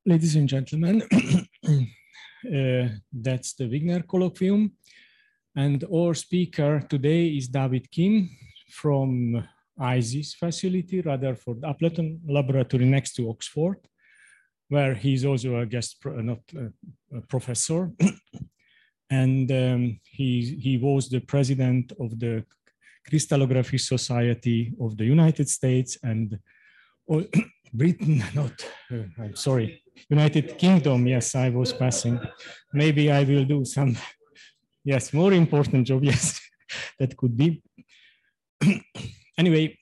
Ladies and gentlemen, that's the Wigner Colloquium. And our speaker today is David Kim from ISIS facility, Rutherford Appleton Laboratory next to Oxford, where he's also a guest, not a professor. And he was the president of the Crystallography Society of the United States and Britain, I'm sorry, United Kingdom. Yes, I was passing. Maybe I will do some, yes, more important job, yes, that could be. Anyway,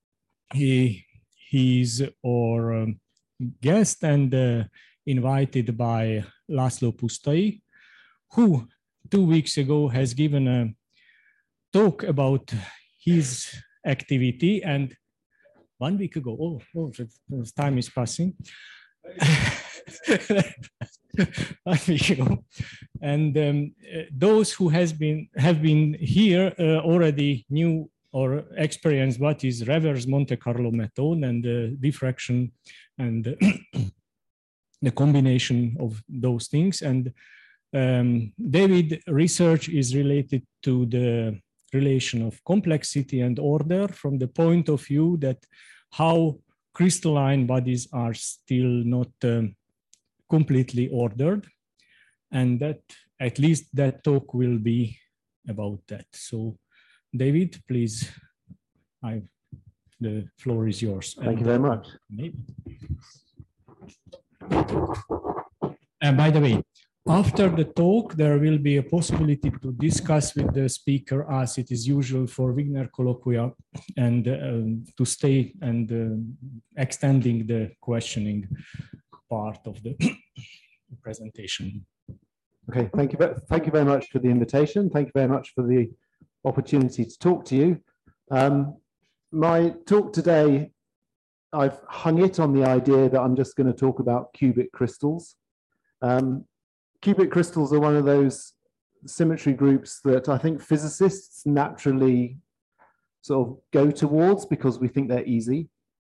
he's our guest and invited by Laszlo Pusztai, who 2 weeks ago has given a talk about his activity, and 1 week ago, time is passing. 1 week ago, and those who have been here already knew or experienced what is reverse Monte Carlo method and diffraction and the combination of those things. And David's research is related to the relation of complexity and order from the point of view that how crystalline bodies are still not completely ordered, and that at least that talk will be about that. So David, please, the floor is yours. Thank you very much. And by the way, after the talk, there will be a possibility to discuss with the speaker, as it is usual for Wigner colloquia, and to stay and extending the questioning part of the presentation. Okay, thank you very much for the invitation. Thank you very much for the opportunity to talk to you. My talk today, I've hung it on the idea that I'm just going to talk about cubic crystals. Cubic crystals are one of those symmetry groups that I think physicists naturally sort of go towards because we think they're easy.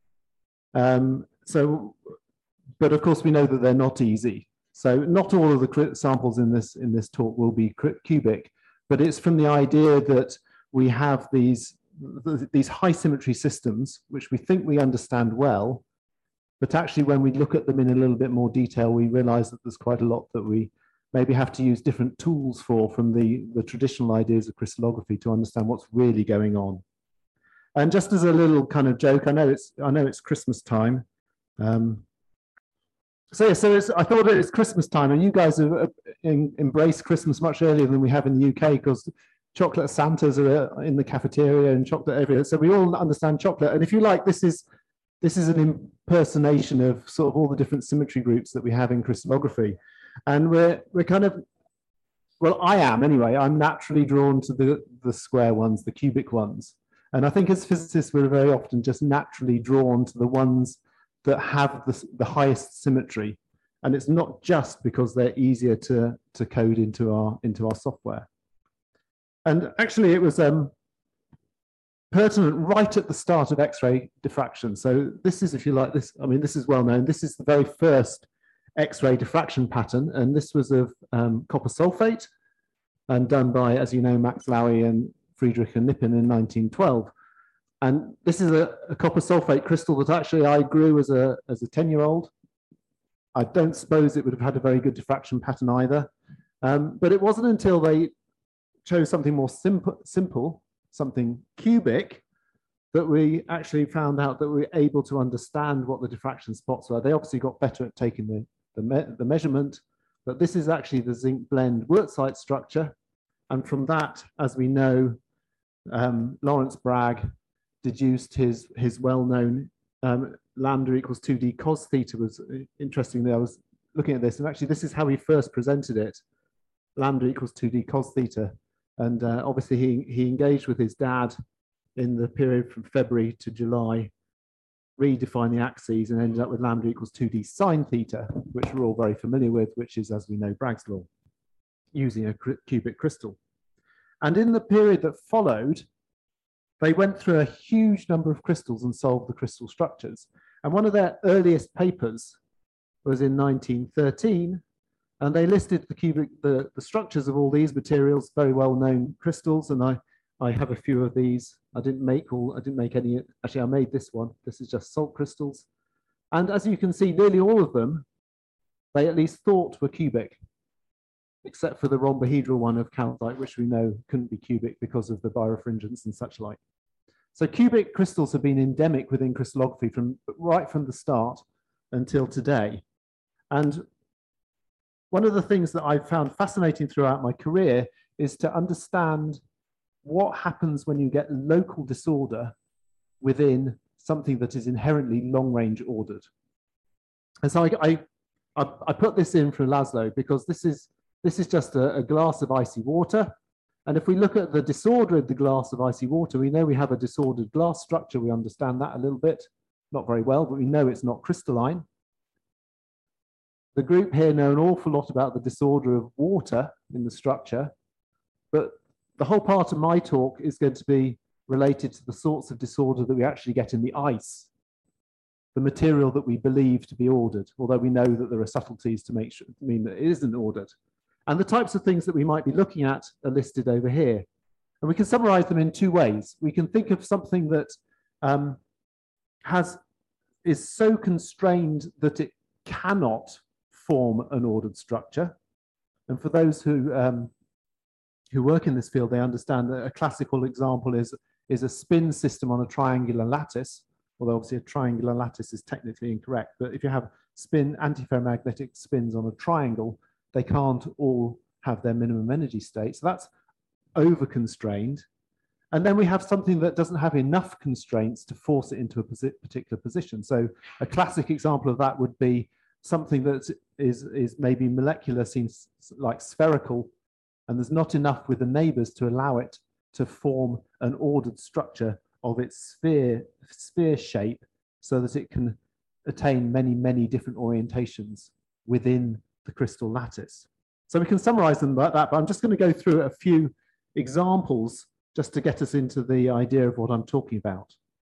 But of course we know that they're not easy. So not all of the samples in this talk will be cubic, but it's from the idea that we have these high symmetry systems, which we think we understand well, but actually when we look at them in a little bit more detail, we realize that there's quite a lot that we maybe have to use different tools from the traditional ideas of crystallography to understand what's really going on. And just as a little kind of joke, I know it's Christmas time. I thought it's Christmas time, and you guys have embraced Christmas much earlier than we have in the UK, because chocolate Santas are in the cafeteria and chocolate everywhere. So we all understand chocolate. And if you like, this is an impersonation of sort of all the different symmetry groups that we have in crystallography. And we're kind of, well, I am anyway, I'm naturally drawn to the square ones, the cubic ones. And I think as physicists, we're very often just naturally drawn to the ones that have the highest symmetry. And it's not just because they're easier to code into our software. And actually it was pertinent right at the start of X-ray diffraction. So this is, if you like, this is well known. This is the very first X-ray diffraction pattern, and this was of copper sulfate and done by, as you know, Max Lowy and Friedrich and Nippon in 1912. And this is a copper sulfate crystal that actually I grew as a 10-year-old. I don't suppose it would have had a very good diffraction pattern either. But it wasn't until they chose something more simple, something cubic, that we actually found out that we were able to understand what the diffraction spots were. They obviously got better at taking the measurement, but this is actually the zinc blende Wurtzite structure. And from that, as we know, Lawrence Bragg deduced his well-known lambda equals 2d cos theta. Was interestingly, I was looking at this, and actually this is how he first presented it, lambda equals 2d cos theta. And obviously he engaged with his dad in the period from February to July, redefined the axes, and ended up with lambda equals 2d sine theta, which we're all very familiar with, which is, as we know, Bragg's law, using a cubic crystal. And in the period that followed, they went through a huge number of crystals and solved the crystal structures. And one of their earliest papers was in 1913, and they listed the structures of all these materials, very well-known crystals, and I have a few of these. I didn't make any, actually I made this one. This is just salt crystals. And as you can see, nearly all of them, they at least thought were cubic, except for the rhombohedral one of calcite, which we know couldn't be cubic because of the birefringence and such like. So cubic crystals have been endemic within crystallography right from the start until today. And one of the things that I've found fascinating throughout my career is to understand what happens when you get local disorder within something that is inherently long-range ordered. And so I put this in for Laszlo because this is just a glass of icy water. And if we look at the disorder of the glass of icy water, we know we have a disordered glass structure. We understand that a little bit, not very well, but we know it's not crystalline. The group here know an awful lot about the disorder of water in the structure, but the whole part of my talk is going to be related to the sorts of disorder that we actually get in the ice, the material that we believe to be ordered, although we know that there are subtleties to mean that it isn't ordered. And the types of things that we might be looking at are listed over here. And we can summarize them in two ways. We can think of something that is so constrained that it cannot form an ordered structure. And for those who work in this field, they understand that a classical example is a spin system on a triangular lattice, although obviously a triangular lattice is technically incorrect. But if you have antiferromagnetic spins on a triangle, they can't all have their minimum energy state. So that's over-constrained. And then we have something that doesn't have enough constraints to force it into a particular position. So a classic example of that would be something that is maybe molecular, seems like spherical, and there's not enough with the neighbors to allow it to form an ordered structure of its sphere shape so that it can attain many, many different orientations within the crystal lattice. So we can summarize them like that, but I'm just going to go through a few examples just to get us into the idea of what I'm talking about.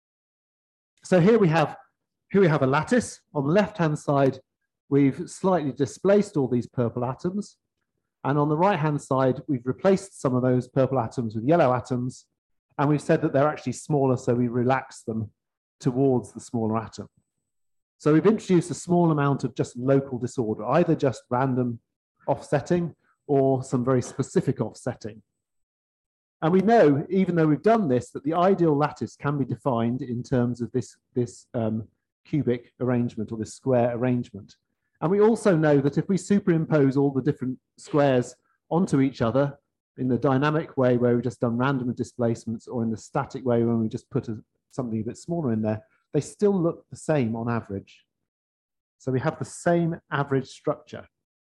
So here we have a lattice. On the left-hand side, we've slightly displaced all these purple atoms. And on the right-hand side, we've replaced some of those purple atoms with yellow atoms. And we've said that they're actually smaller, so we relax them towards the smaller atom. So we've introduced a small amount of just local disorder, either just random offsetting or some very specific offsetting. And we know, even though we've done this, that the ideal lattice can be defined in terms of this cubic arrangement or this square arrangement. And we also know that if we superimpose all the different squares onto each other in the dynamic way where we've just done random displacements, or in the static way when we just put something a bit smaller in there, they still look the same on average. So we have the same average structure.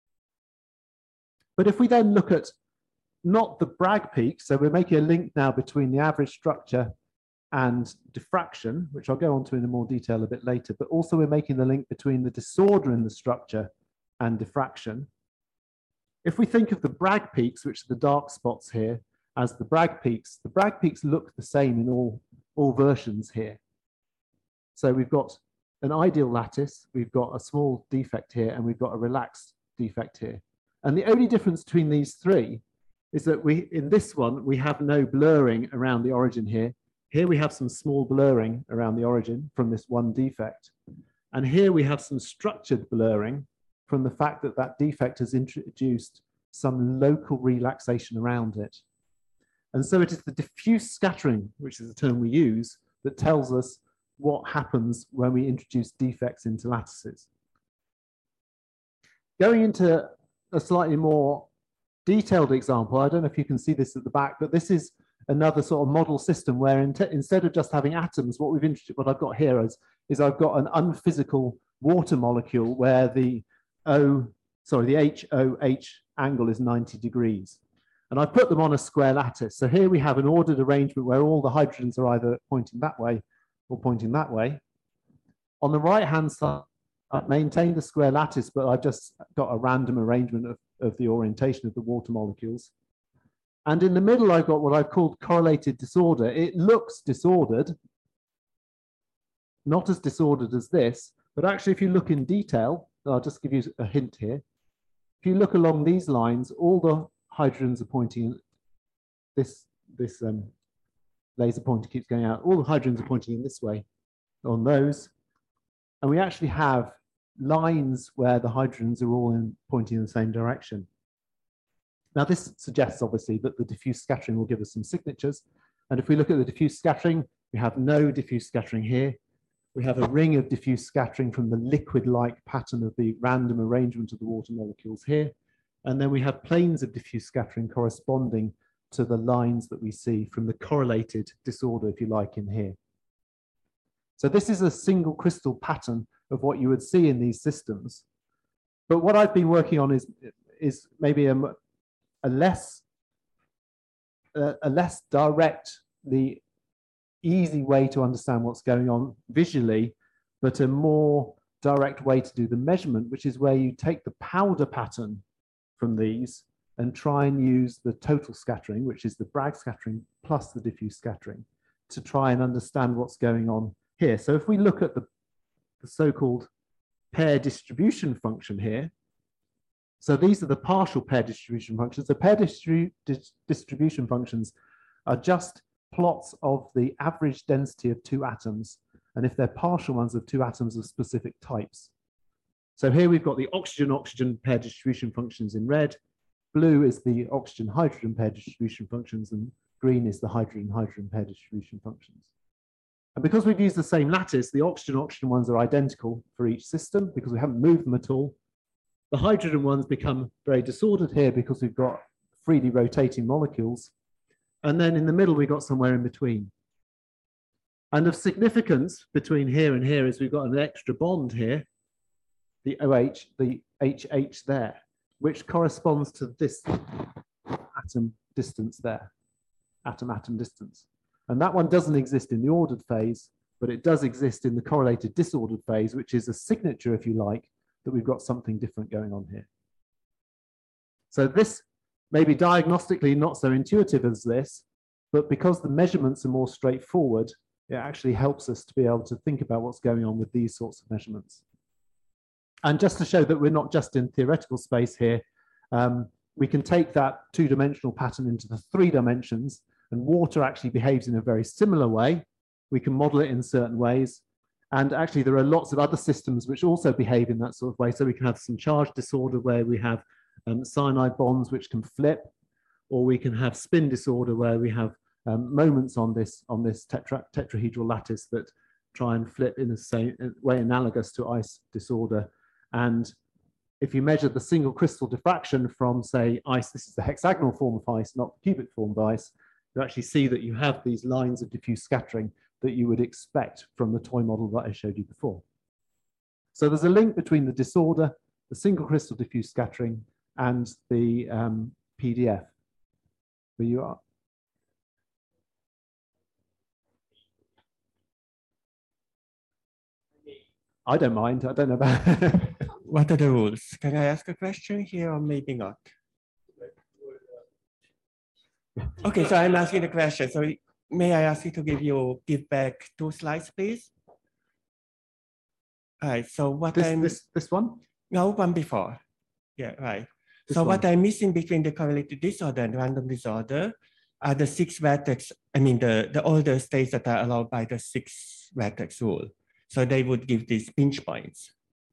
But if we then look at not the Bragg peak, so we're making a link now between the average structure and diffraction, which I'll go on to in more detail a bit later, but also we're making the link between the disorder in the structure and diffraction. If we think of the Bragg peaks, which are the dark spots here, as the Bragg peaks look the same in all versions here. So we've got an ideal lattice, we've got a small defect here, and we've got a relaxed defect here. And the only difference between these three is that in this one, we have no blurring around the origin here. Here we have some small blurring around the origin from this one defect. And here we have some structured blurring from the fact that that defect has introduced some local relaxation around it. And so it is the diffuse scattering, which is the term we use, that tells us what happens when we introduce defects into lattices. Going into a slightly more detailed example, I don't know if you can see this at the back, but this is another sort of model system where instead of just having atoms, what I've got here is I've got an unphysical water molecule where the HOH angle is 90 degrees. And I put them on a square lattice. So here we have an ordered arrangement where all the hydrogens are either pointing that way or pointing that way. On the right-hand side, I've maintained the square lattice, but I've just got a random arrangement of the orientation of the water molecules. And in the middle, I've got what I've called correlated disorder. It looks disordered, not as disordered as this, but actually if you look in detail, I'll just give you a hint here. If you look along these lines, all the hydrogens are pointing, this laser pointer keeps going out, all the hydrogens are pointing in this way on those. And we actually have lines where the hydrogens are all pointing in the same direction. Now this suggests obviously that the diffuse scattering will give us some signatures. And if we look at the diffuse scattering, we have no diffuse scattering here. We have a ring of diffuse scattering from the liquid-like pattern of the random arrangement of the water molecules here. And then we have planes of diffuse scattering corresponding to the lines that we see from the correlated disorder, if you like, in here. So this is a single crystal pattern of what you would see in these systems. But what I've been working on is maybe a less directly easy way to understand what's going on visually, but a more direct way to do the measurement, which is where you take the powder pattern from these and try and use the total scattering, which is the Bragg scattering plus the diffuse scattering, to try and understand what's going on here. So if we look at the so-called pair distribution function here, so these are the partial pair distribution functions. The pair distribution functions are just plots of the average density of two atoms, and if they're partial ones of two atoms of specific types. So here we've got the oxygen-oxygen pair distribution functions in red, blue is the oxygen-hydrogen pair distribution functions, and green is the hydrogen-hydrogen pair distribution functions. And because we've used the same lattice, the oxygen-oxygen ones are identical for each system because we haven't moved them at all. The hydrogen ones become very disordered here because we've got freely rotating molecules. And then in the middle, we've got somewhere in between. And of significance between here and here is we've got an extra bond here, the OH, the HH there, which corresponds to this atom distance there, atom-atom distance. And that one doesn't exist in the ordered phase, but it does exist in the correlated disordered phase, which is a signature, if you like, that we've got something different going on here. So this may be diagnostically not so intuitive as this, but because the measurements are more straightforward, it actually helps us to be able to think about what's going on with these sorts of measurements. And just to show that we're not just in theoretical space here, we can take that two-dimensional pattern into the 3 dimensions, and water actually behaves in a very similar way. We can model it in certain ways. And actually, there are lots of other systems which also behave in that sort of way. So we can have some charge disorder where we have cyanide bonds which can flip, or we can have spin disorder where we have moments on this tetrahedral lattice that try and flip in the same way analogous to ice disorder. And if you measure the single crystal diffraction from, say, ice, this is the hexagonal form of ice, not the cubic form of ice, you actually see that you have these lines of diffuse scattering that you would expect from the toy model that I showed you before. So there's a link between the disorder, the single crystal diffuse scattering, and the PDF. Where you are. I don't mind. I don't know about. What are the rules? Can I ask a question here or maybe not? Okay, so I'm asking the question. So may I ask you to give back 2 slides, please? All right. So what this one? No, one before. Yeah, right. This so one. What I'm missing between the correlated disorder and random disorder are the 6 vertex. I mean the older states that are allowed by the 6 vertex rule. So they would give these pinch points.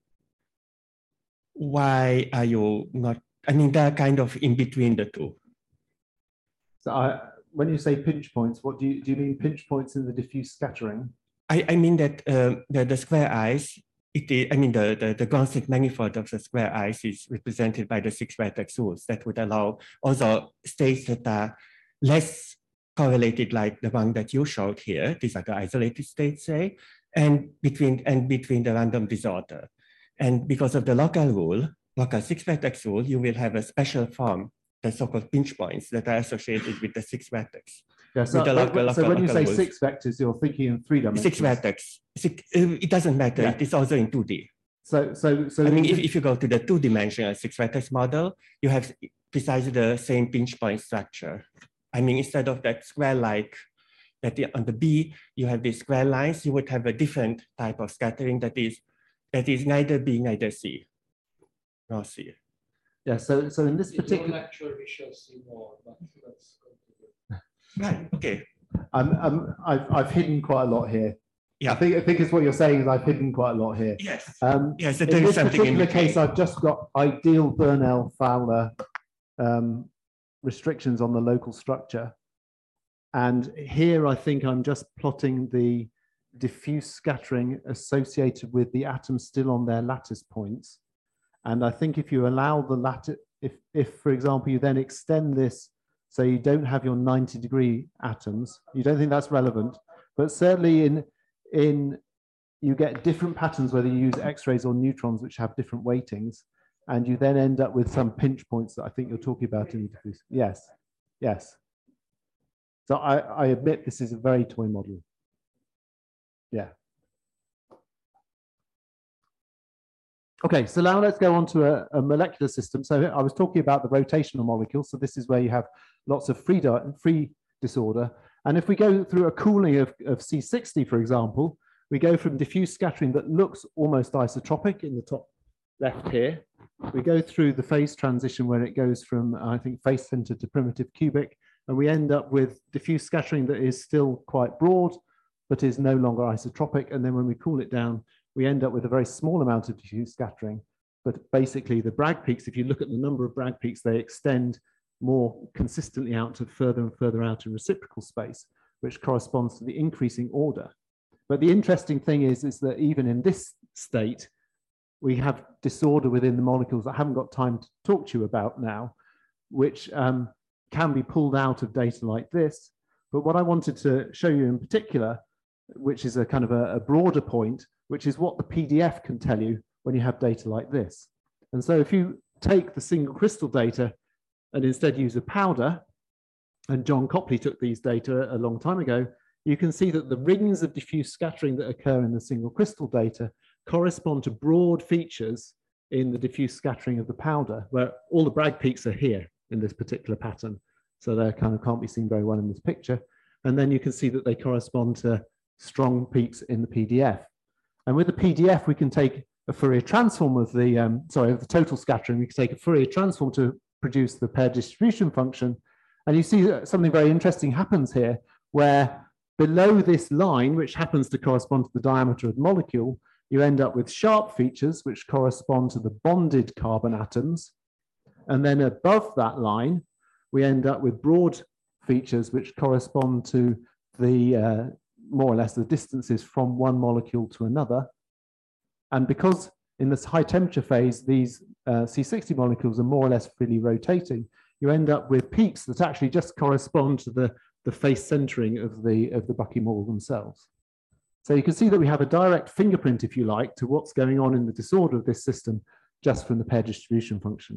Why are you not? I mean, they're kind of in between the two. So when you say pinch points, what do you mean pinch points in the diffuse scattering? I mean that the square ice, the ground state manifold of the square ice is represented by the 6 vertex rules that would allow also states that are less correlated like the one that you showed here. These are the isolated states, say, and between the random disorder. And because of the local rule, local 6 vertex rule, you will have a special form, the so-called pinch points that are associated with the 6 vertex. Yeah, so, so when you say rules. 6 vectors, you're thinking in 3 dimensions. 6 vertex. It doesn't matter. Yeah. It is also in 2D. So I mean, if you go to the 2-dimensional 6 vertex model, you have precisely the same pinch point structure. I mean, instead of that square-like, that on the B, you have these square lines, you would have a different type of scattering that is neither B, neither C. not see it. Yeah, so in this particular lecture we shall see more, but let's go. Right. Okay. I've hidden quite a lot here. Yeah. I think it's what you're saying is I've hidden quite a lot here. Yes. Yes, so in there is this something in particular between. case, I've just got ideal Burnell-Fowler restrictions on the local structure. And here I think I'm just plotting the diffuse scattering associated with the atoms still on their lattice points. And I think if you allow the lattice, if for example, you then extend this so you don't have your 90-degree atoms, you don't think that's relevant, but certainly in you get different patterns whether you use X-rays or neutrons, which have different weightings, and you then end up with some pinch points that I think you're talking about in the diffuse. Yes, yes. So I admit this is a very toy model. Yeah. Okay, so now let's go on to a molecular system. So I was talking about the rotational molecules. So this is where you have lots of free disorder. And if we go through a cooling of C60, for example, we go from diffuse scattering that looks almost isotropic in the top left here. We go through the phase transition where it goes from, I think, face-centered to primitive cubic. And we end up with diffuse scattering that is still quite broad, but is no longer isotropic. And then when we cool it down, we end up with a very small amount of diffuse scattering. But basically the Bragg peaks, if you look at the number of Bragg peaks, they extend more consistently out to further and further out in reciprocal space, which corresponds to the increasing order. But the interesting thing is that even in this state, we have disorder within the molecules that I haven't got time to talk to you about now, which can be pulled out of data like this. But what I wanted to show you in particular, which is a kind of a broader point, which is what the PDF can tell you when you have data like this. And so if you take the single crystal data and instead use a powder, and John Copley took these data a long time ago, you can see that the rings of diffuse scattering that occur in the single crystal data correspond to broad features in the diffuse scattering of the powder, where all the Bragg peaks are here in this particular pattern. So they kind of can't be seen very well in this picture. And then you can see that they correspond to strong peaks in the PDF. And with the PDF, we can take a Fourier transform of the, of the total scattering. We can take a Fourier transform to produce the pair distribution function. And you see that something very interesting happens here, where below this line, which happens to correspond to the diameter of the molecule, you end up with sharp features, which correspond to the bonded carbon atoms. And then above that line, we end up with broad features, which correspond to the more or less the distances from one molecule to another. And because in this high temperature phase, these C60 molecules are more or less freely rotating, you end up with peaks that actually just correspond to the face centering of the Buckyballs themselves. So you can see that we have a direct fingerprint, if you like, to what's going on in the disorder of this system just from the pair distribution function.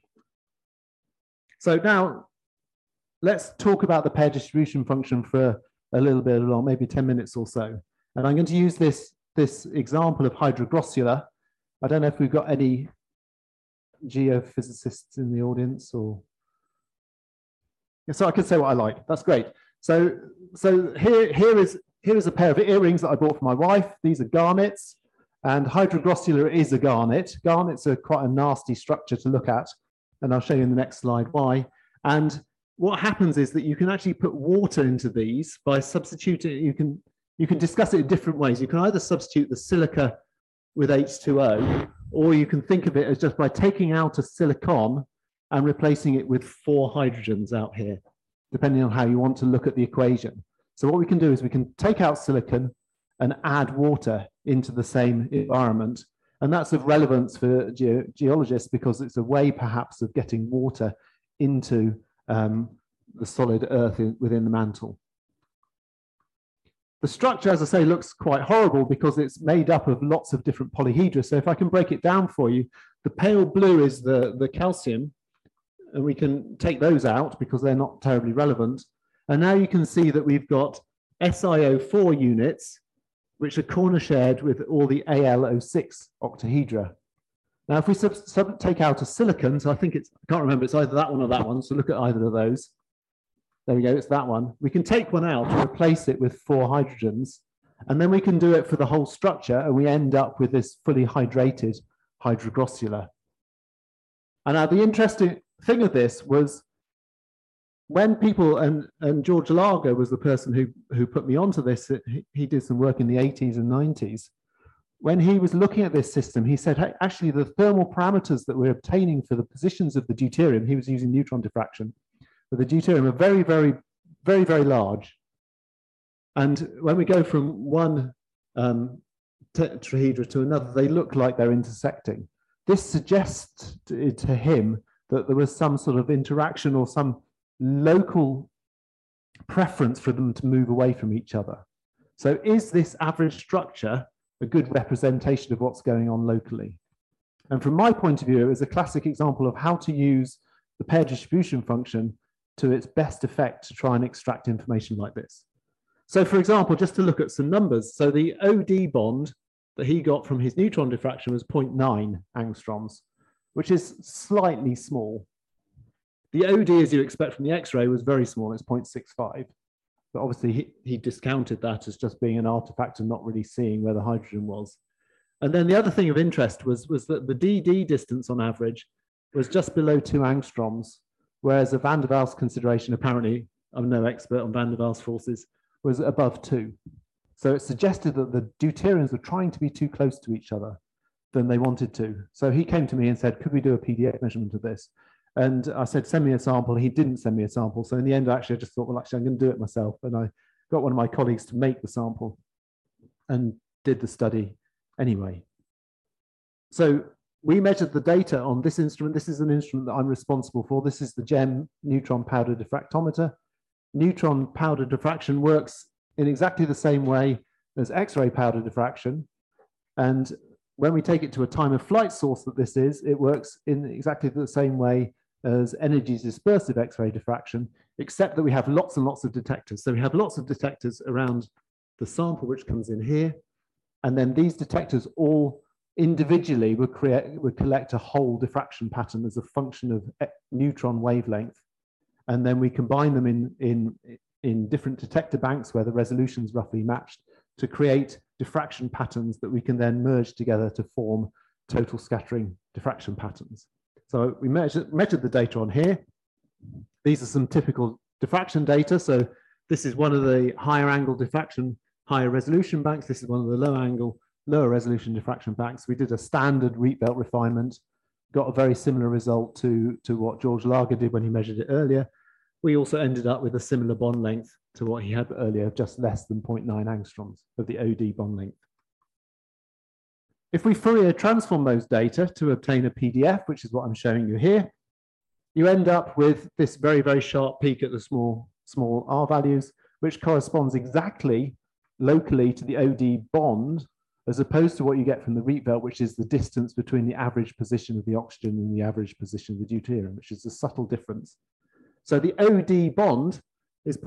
So now let's talk about the pair distribution function for a little bit long, maybe 10 minutes or so. And I'm going to use this example of hydroglossular. I don't know if we've got any geophysicists in the audience, or so I can say what I like. That's great. So here is a pair of earrings that I bought for my wife. These are garnets, and hydroglossular is a garnet. Garnets are quite a nasty structure to look at, and I'll show you in the next slide why. And what happens is that you can actually put water into these by substituting. You can discuss it in different ways. You can either substitute the silica with H2O, or you can think of it as just by taking out a silicon and replacing it with 4 hydrogens out here, depending on how you want to look at the equation. So what we can do is we can take out silicon and add water into the same environment. And that's of relevance for geologists because it's a way perhaps of getting water into the solid earth within the mantle. The structure, as I say, looks quite horrible because it's made up of lots of different polyhedra. So if I can break it down for you, the pale blue is the calcium, and we can take those out because they're not terribly relevant. And now you can see that we've got SiO4 units, which are corner shared with all the AlO6 octahedra. Now, if we take out a silicon, so I think it's, I can't remember, it's either that one or that one. So look at either of those. There we go, it's that one. We can take one out and replace it with 4 hydrogens. And then we can do it for the whole structure, and we end up with this fully hydrated hydroglossular. And now the interesting thing of this was when people, and George Largo was the person who put me onto this, he did some work in the 80s and 90s. When he was looking at this system, he said, hey, actually, the thermal parameters that we're obtaining for the positions of the deuterium, he was using neutron diffraction, but the deuterium are very, very, very, very large. And when we go from one tetrahedra to another, they look like they're intersecting. This suggests to him that there was some sort of interaction or some local preference for them to move away from each other. So is this average structure a good representation of what's going on locally? And from my point of view, it was a classic example of how to use the pair distribution function to its best effect to try and extract information like this. So for example, just to look at some numbers, so the OD bond that he got from his neutron diffraction was 0.9 angstroms, which is slightly small. The OD, as you expect from the X-ray, was very small, it's 0.65. But obviously he discounted that as just being an artifact and not really seeing where the hydrogen was. And then the other thing of interest was that the DD distance on average was just below 2 angstroms, whereas a van der Waals consideration, apparently, I'm no expert on van der Waals forces, was above 2. So it suggested that the deuteriums were trying to be too close to each other than they wanted to. So he came to me and said, could we do a PDF measurement of this? And I said, send me a sample. He didn't send me a sample. So in the end, actually, I just thought, well, actually, I'm going to do it myself. And I got one of my colleagues to make the sample and did the study anyway. So we measured the data on this instrument. This is an instrument that I'm responsible for. This is the GEM neutron powder diffractometer. Neutron powder diffraction works in exactly the same way as X-ray powder diffraction. And when we take it to a time of flight source that this is, it works in exactly the same way as energy dispersive X-ray diffraction, except that we have lots and lots of detectors. So we have lots of detectors around the sample, which comes in here. And then these detectors all individually would collect a whole diffraction pattern as a function of neutron wavelength. And then we combine them in different detector banks where the resolution is roughly matched to create diffraction patterns that we can then merge together to form total scattering diffraction patterns. So we measured the data on here. These are some typical diffraction data. So this is one of the higher angle diffraction, higher resolution banks. This is one of the low angle, lower resolution diffraction banks. We did a standard Rietveld refinement, got a very similar result to what George Largo did when he measured it earlier. We also ended up with a similar bond length to what he had earlier, just less than 0.9 angstroms of the OD bond length. If we Fourier transform those data to obtain a PDF, which is what I'm showing you here, you end up with this very, very sharp peak at the small r values, which corresponds exactly locally to the OD bond, as opposed to what you get from the Rietveld, which is the distance between the average position of the oxygen and the average position of the deuterium, which is a subtle difference. So the OD bond is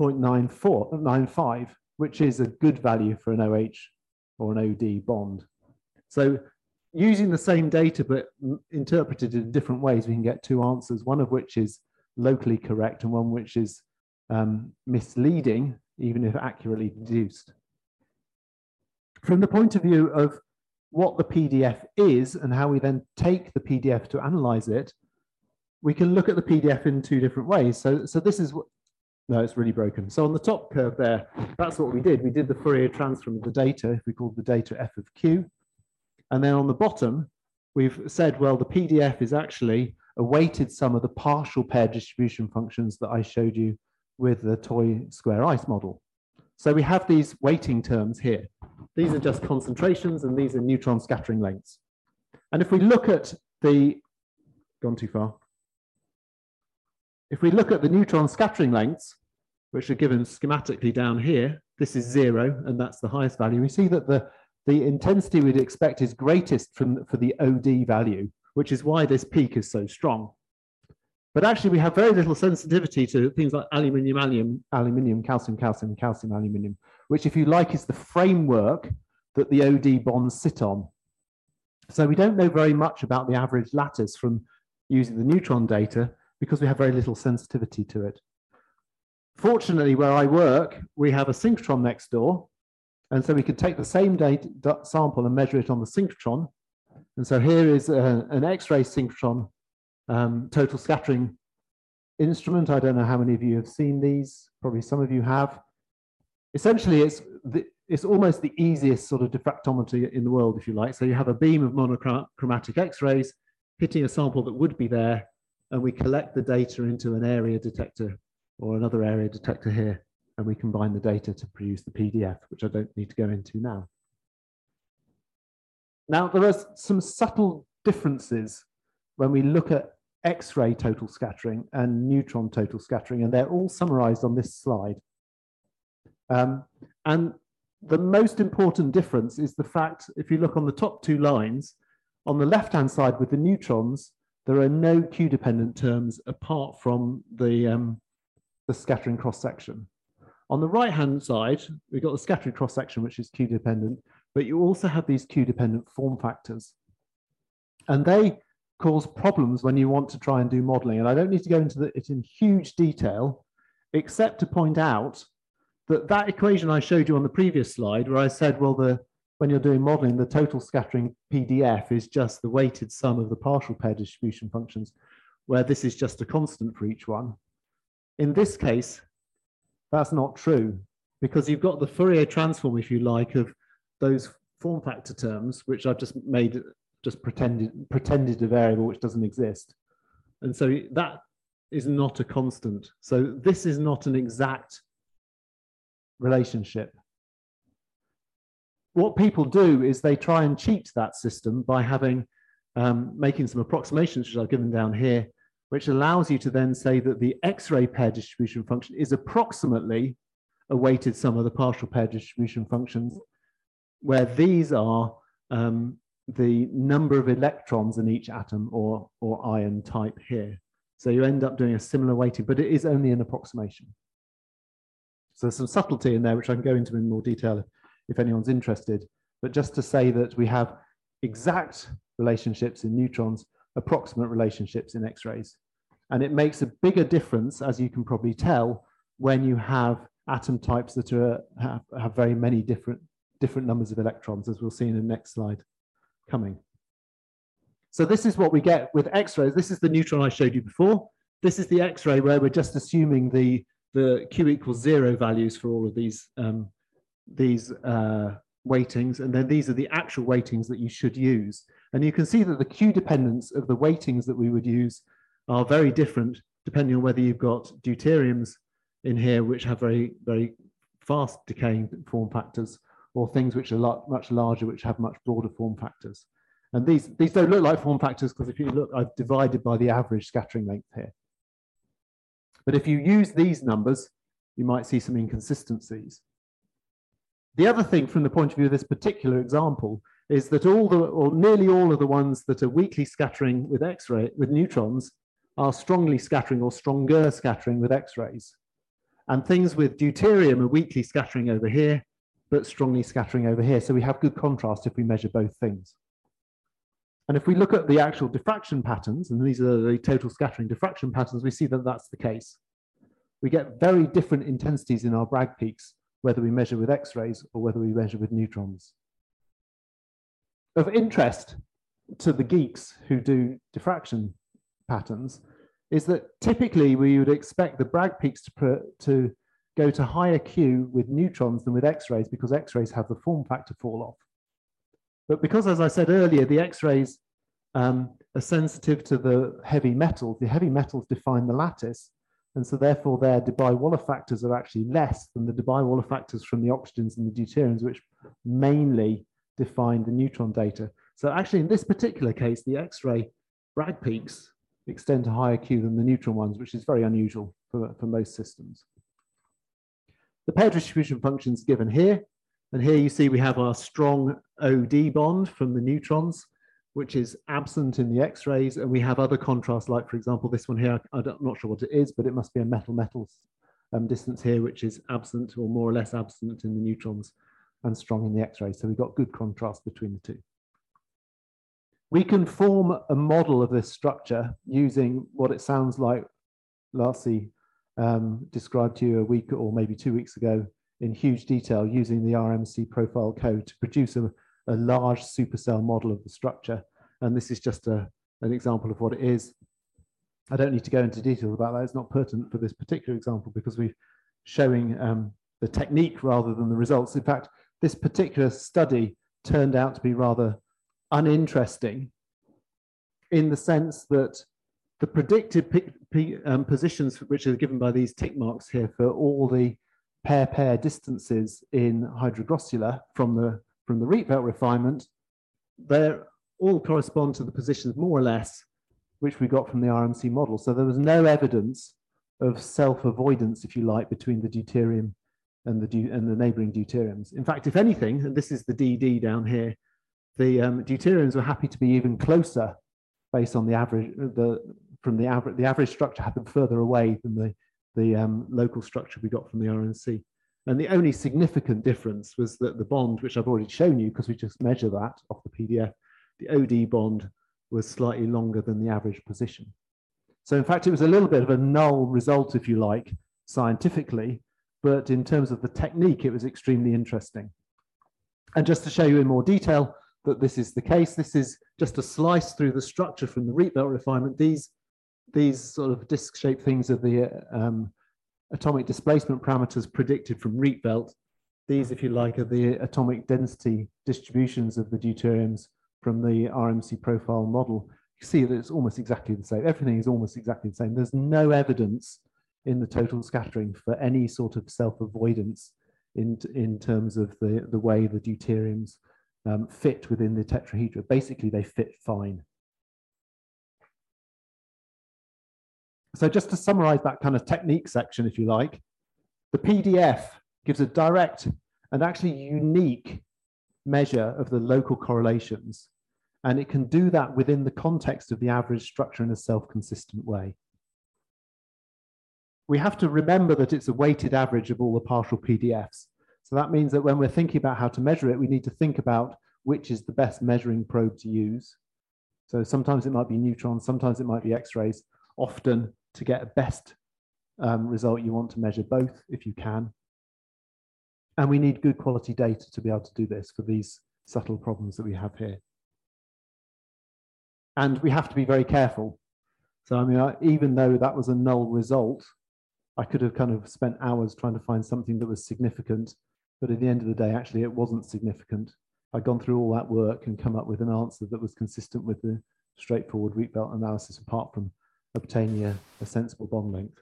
0.95, which is a good value for an OH or an OD bond. So using the same data, but interpreted in different ways, we can get two answers, one of which is locally correct and one which is misleading, even if accurately deduced. From the point of view of what the PDF is and how we then take the PDF to analyze it, we can look at the PDF in two different ways. So this is what, no, it's really broken. So on the top curve there, that's what we did. We did the Fourier transform of the data, if we called the data f of q. And then on the bottom, we've said, well, the PDF is actually a weighted sum of the partial pair distribution functions that I showed you with the toy square ice model. So we have these weighting terms here. These are just concentrations and these are neutron scattering lengths. And if we look at the, gone too far. If we look at the neutron scattering lengths, which are given schematically down here, this is 0 and that's the highest value. We see that the intensity we'd expect is greatest for the OD value, which is why this peak is so strong. But actually we have very little sensitivity to things like aluminium, calcium, aluminium, which if you like is the framework that the OD bonds sit on. So we don't know very much about the average lattice from using the neutron data because we have very little sensitivity to it. Fortunately, where I work, we have a synchrotron next door. And so we could take the same data sample and measure it on the synchrotron. And so here is an X-ray synchrotron total scattering instrument. I don't know how many of you have seen these. Probably some of you have. Essentially, it's almost the easiest sort of diffractometer in the world, if you like. So you have a beam of monochromatic X-rays hitting a sample that would be there, and we collect the data into an area detector or another area detector here, and we combine the data to produce the PDF, which I don't need to go into now. Now, there are some subtle differences when we look at X-ray total scattering and neutron total scattering, and they're all summarized on this slide. And the most important difference is the fact, if you look on the top two lines, on the left-hand side with the neutrons, there are no Q-dependent terms apart from the scattering cross-section. On the right-hand side, we've got the scattering cross-section, which is Q-dependent, but you also have these Q-dependent form factors. And they cause problems when you want to try and do modeling. And I don't need to go into it in huge detail, except to point out that that equation I showed you on the previous slide, where I said, well, when you're doing modeling, the total scattering PDF is just the weighted sum of the partial pair distribution functions, where this is just a constant for each one. In this case, that's not true, because you've got the Fourier transform, if you like, of those form factor terms, which I've just made, just pretended a variable which doesn't exist. And so that is not a constant. So this is not an exact relationship. What people do is they try and cheat that system by having making some approximations, which I've given down here, which allows you to then say that the X-ray pair distribution function is approximately a weighted sum of the partial pair distribution functions, where these are the number of electrons in each atom or ion type here. So you end up doing a similar weighting, but it is only an approximation. So there's some subtlety in there, which I can go into in more detail if anyone's interested. But just to say that we have exact relationships in neutrons, approximate relationships in X-rays. And it makes a bigger difference, as you can probably tell, when you have atom types that have very many different numbers of electrons, as we'll see in the next slide coming. So this is what we get with X-rays. This is the neutron I showed you before. This is the X-ray where we're just assuming the Q equals 0 values for all of these weightings, and then these are the actual weightings that you should use. And you can see that the Q dependence of the weightings that we would use are very different depending on whether you've got deuteriums in here, which have very, very fast decaying form factors, or things which are much larger, which have much broader form factors. And these don't look like form factors because if you look, I've divided by the average scattering length here. But if you use these numbers, you might see some inconsistencies. The other thing from the point of view of this particular example is that nearly all of the ones that are weakly scattering with X-ray, with neutrons, are strongly scattering or stronger scattering with X-rays. And things with deuterium are weakly scattering over here, but strongly scattering over here. So we have good contrast if we measure both things. And if we look at the actual diffraction patterns, and these are the total scattering diffraction patterns, we see that that's the case. We get very different intensities in our Bragg peaks, whether we measure with X-rays or whether we measure with neutrons. Of interest to the geeks who do diffraction patterns is that typically we would expect the Bragg peaks to go to higher Q with neutrons than with X-rays, because X-rays have the form factor fall off. But because, as I said earlier, the X-rays are sensitive to the heavy metals define the lattice, and so therefore their Debye-Waller factors are actually less than the Debye-Waller factors from the oxygens and the deuteriums, which mainly define the neutron data. So actually in this particular case, the X-ray Bragg peaks extend to higher Q than the neutron ones, which is very unusual for most systems. The pair distribution function is given here. And here you see we have our strong OD bond from the neutrons, which is absent in the X-rays. And we have other contrasts, like, for example, this one here. I'm not sure what it is, but it must be a metal-metal distance here, which is absent or more or less absent in the neutrons and strong in the X-rays. So we've got good contrast between the two. We can form a model of this structure using what it sounds like Larcy described to you a week or maybe 2 weeks ago in huge detail, using the RMC profile code to produce a large supercell model of the structure. And this is just an example of what it is. I don't need to go into detail about that. It's not pertinent for this particular example because we're showing the technique rather than the results. In fact, this particular study turned out to be rather uninteresting in the sense that the predicted positions which are given by these tick marks here for all the pair distances in Hydrogrossula from the Rietveld refinement, they all correspond to the positions more or less which we got from the RMC model. So there was no evidence of self-avoidance, if you like, between the deuterium and the neighboring deuteriums. In fact, if anything, and this is the DD down here, the deuteriums were happy to be even closer based on the average. The average structure happened further away than the local structure we got from the RMC. And the only significant difference was that the bond, which I've already shown you because we just measure that off the PDF, the OD bond was slightly longer than the average position. So in fact, it was a little bit of a null result, if you like, scientifically, but in terms of the technique, it was extremely interesting. And just to show you in more detail that this is the case, this is just a slice through the structure from the Rietveld refinement. These sort of disc-shaped things are the atomic displacement parameters predicted from Rietveld. These, if you like, are the atomic density distributions of the deuteriums from the RMC profile model. You see that it's almost exactly the same. Everything is almost exactly the same. There's no evidence in the total scattering for any sort of self-avoidance in terms of the way the deuteriums fit within the tetrahedra. Basically, they fit fine. So just to summarize that kind of technique section, if you like, the PDF gives a direct and actually unique measure of the local correlations. And it can do that within the context of the average structure in a self-consistent way. We have to remember that it's a weighted average of all the partial PDFs. So that means that when we're thinking about how to measure it, we need to think about which is the best measuring probe to use. So sometimes it might be neutrons, sometimes it might be X-rays. Often, to get a best result, you want to measure both if you can. And we need good quality data to be able to do this for these subtle problems that we have here. And we have to be very careful. So I mean, even though that was a null result, I could have kind of spent hours trying to find something that was significant, but at the end of the day, actually it wasn't significant. I'd gone through all that work and come up with an answer that was consistent with the straightforward Rietveld analysis, apart from obtaining a sensible bond length.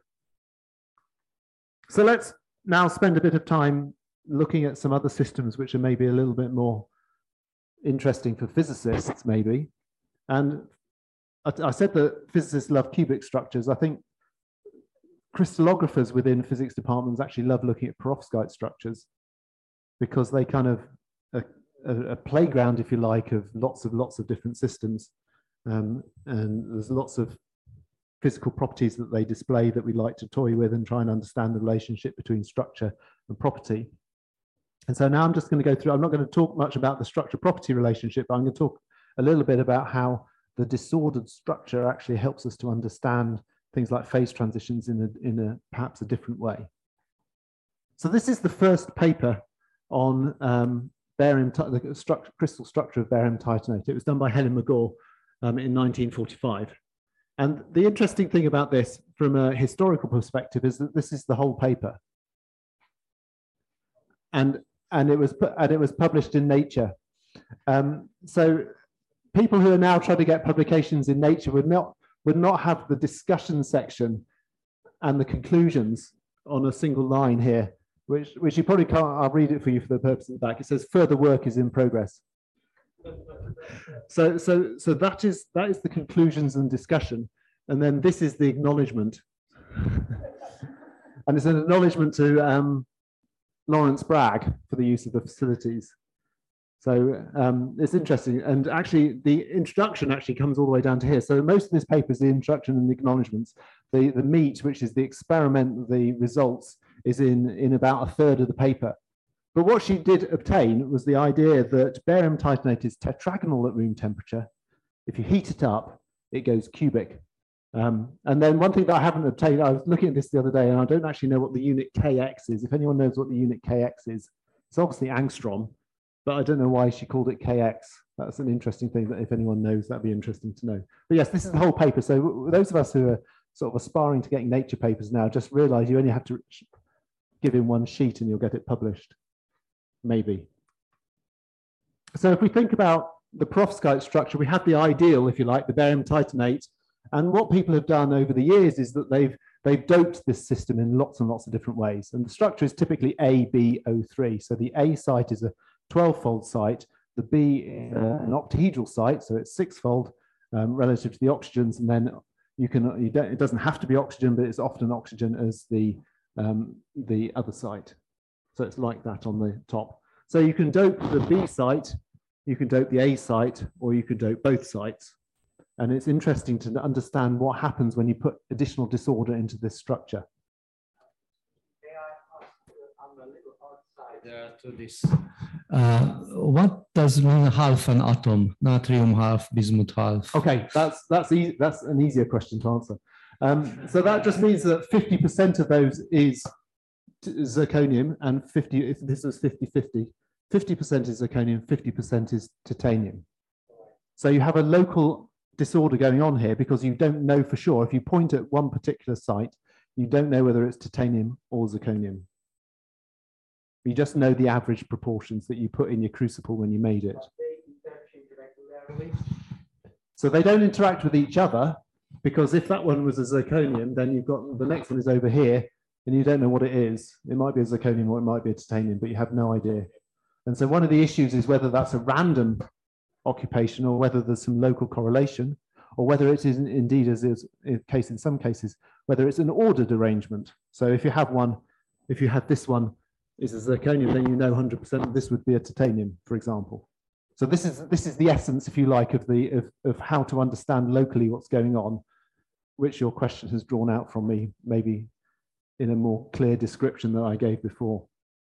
So let's now spend a bit of time looking at some other systems which are maybe a little bit more interesting for physicists, maybe. And I said that physicists love cubic structures. I think crystallographers within physics departments actually love looking at perovskite structures because they kind of a playground, if you like, of lots of different systems. And there's lots of physical properties that they display that we like to toy with and try and understand the relationship between structure and property. And so now I'm just going to go through, I'm not going to talk much about the structure-property relationship, but I'm going to talk a little bit about how the disordered structure actually helps us to understand things like phase transitions in perhaps a different way. So this is the first paper on the crystal structure of barium titanate. It was done by Helen McGaw in 1945. And the interesting thing about this from a historical perspective is that this is the whole paper. And it was published in Nature. So people who are now trying to get publications in Nature would not have the discussion section and the conclusions on a single line here, which you probably can't. I'll read it for you for the purpose of the back. It says further work is in progress. So that is the conclusions and discussion, and then this is the acknowledgement, and it's an acknowledgement to Lawrence Bragg for the use of the facilities. So it's interesting, and actually the introduction actually comes all the way down to here. So most of this paper is the introduction and the acknowledgements. The meat, which is the experiment, the results, is in about a third of the paper. But what she did obtain was the idea that barium titanate is tetragonal at room temperature. If you heat it up, it goes cubic. And then one thing that I haven't obtained, I was looking at this the other day, and I don't actually know what the unit Kx is. If anyone knows what the unit Kx is, it's obviously angstrom, but I don't know why she called it Kx. That's an interesting thing that if anyone knows, that'd be interesting to know. But yes, this is the whole paper. So those of us who are sort of aspiring to getting Nature papers now just realize you only have to give in one sheet and you'll get it published, maybe. So if we think about the perovskite structure, we have the ideal, if you like, the barium titanate. And what people have done over the years is that they've doped this system in lots and lots of different ways. And the structure is typically AbO3. So the A site is a 12-fold site. The B is an octahedral site, so it's 6-fold relative to the oxygens. And then it doesn't have to be oxygen, but it's often oxygen as the other site. So it's like that on the top. So you can dope the B site, you can dope the A site, or you can dope both sites. And it's interesting to understand what happens when you put additional disorder into this structure. To this. What does mean half an atom? Natrium half, bismuth half. Okay, that's an easier question to answer. So that just means that 50% of those is zirconium, and if this is 50-50, 50% is zirconium, 50% is titanium. So you have a local disorder going on here because you don't know for sure. If you point at one particular site, you don't know whether it's titanium or zirconium. You just know the average proportions that you put in your crucible when you made it. So they don't interact with each other, because if that one was a zirconium, then you've got the next one is over here, and you don't know what it is. It might be a zirconium or it might be a titanium, but you have no idea. And so one of the issues is whether that's a random occupation or whether there's some local correlation, or whether it is indeed, as is the case in some cases, whether it's an ordered arrangement. So if you have one, if you have this one is a zirconium, then you know 100% this would be a titanium, for example. So this is the essence, if you like, of how to understand locally what's going on, which your question has drawn out from me, maybe in a more clear description than I gave before.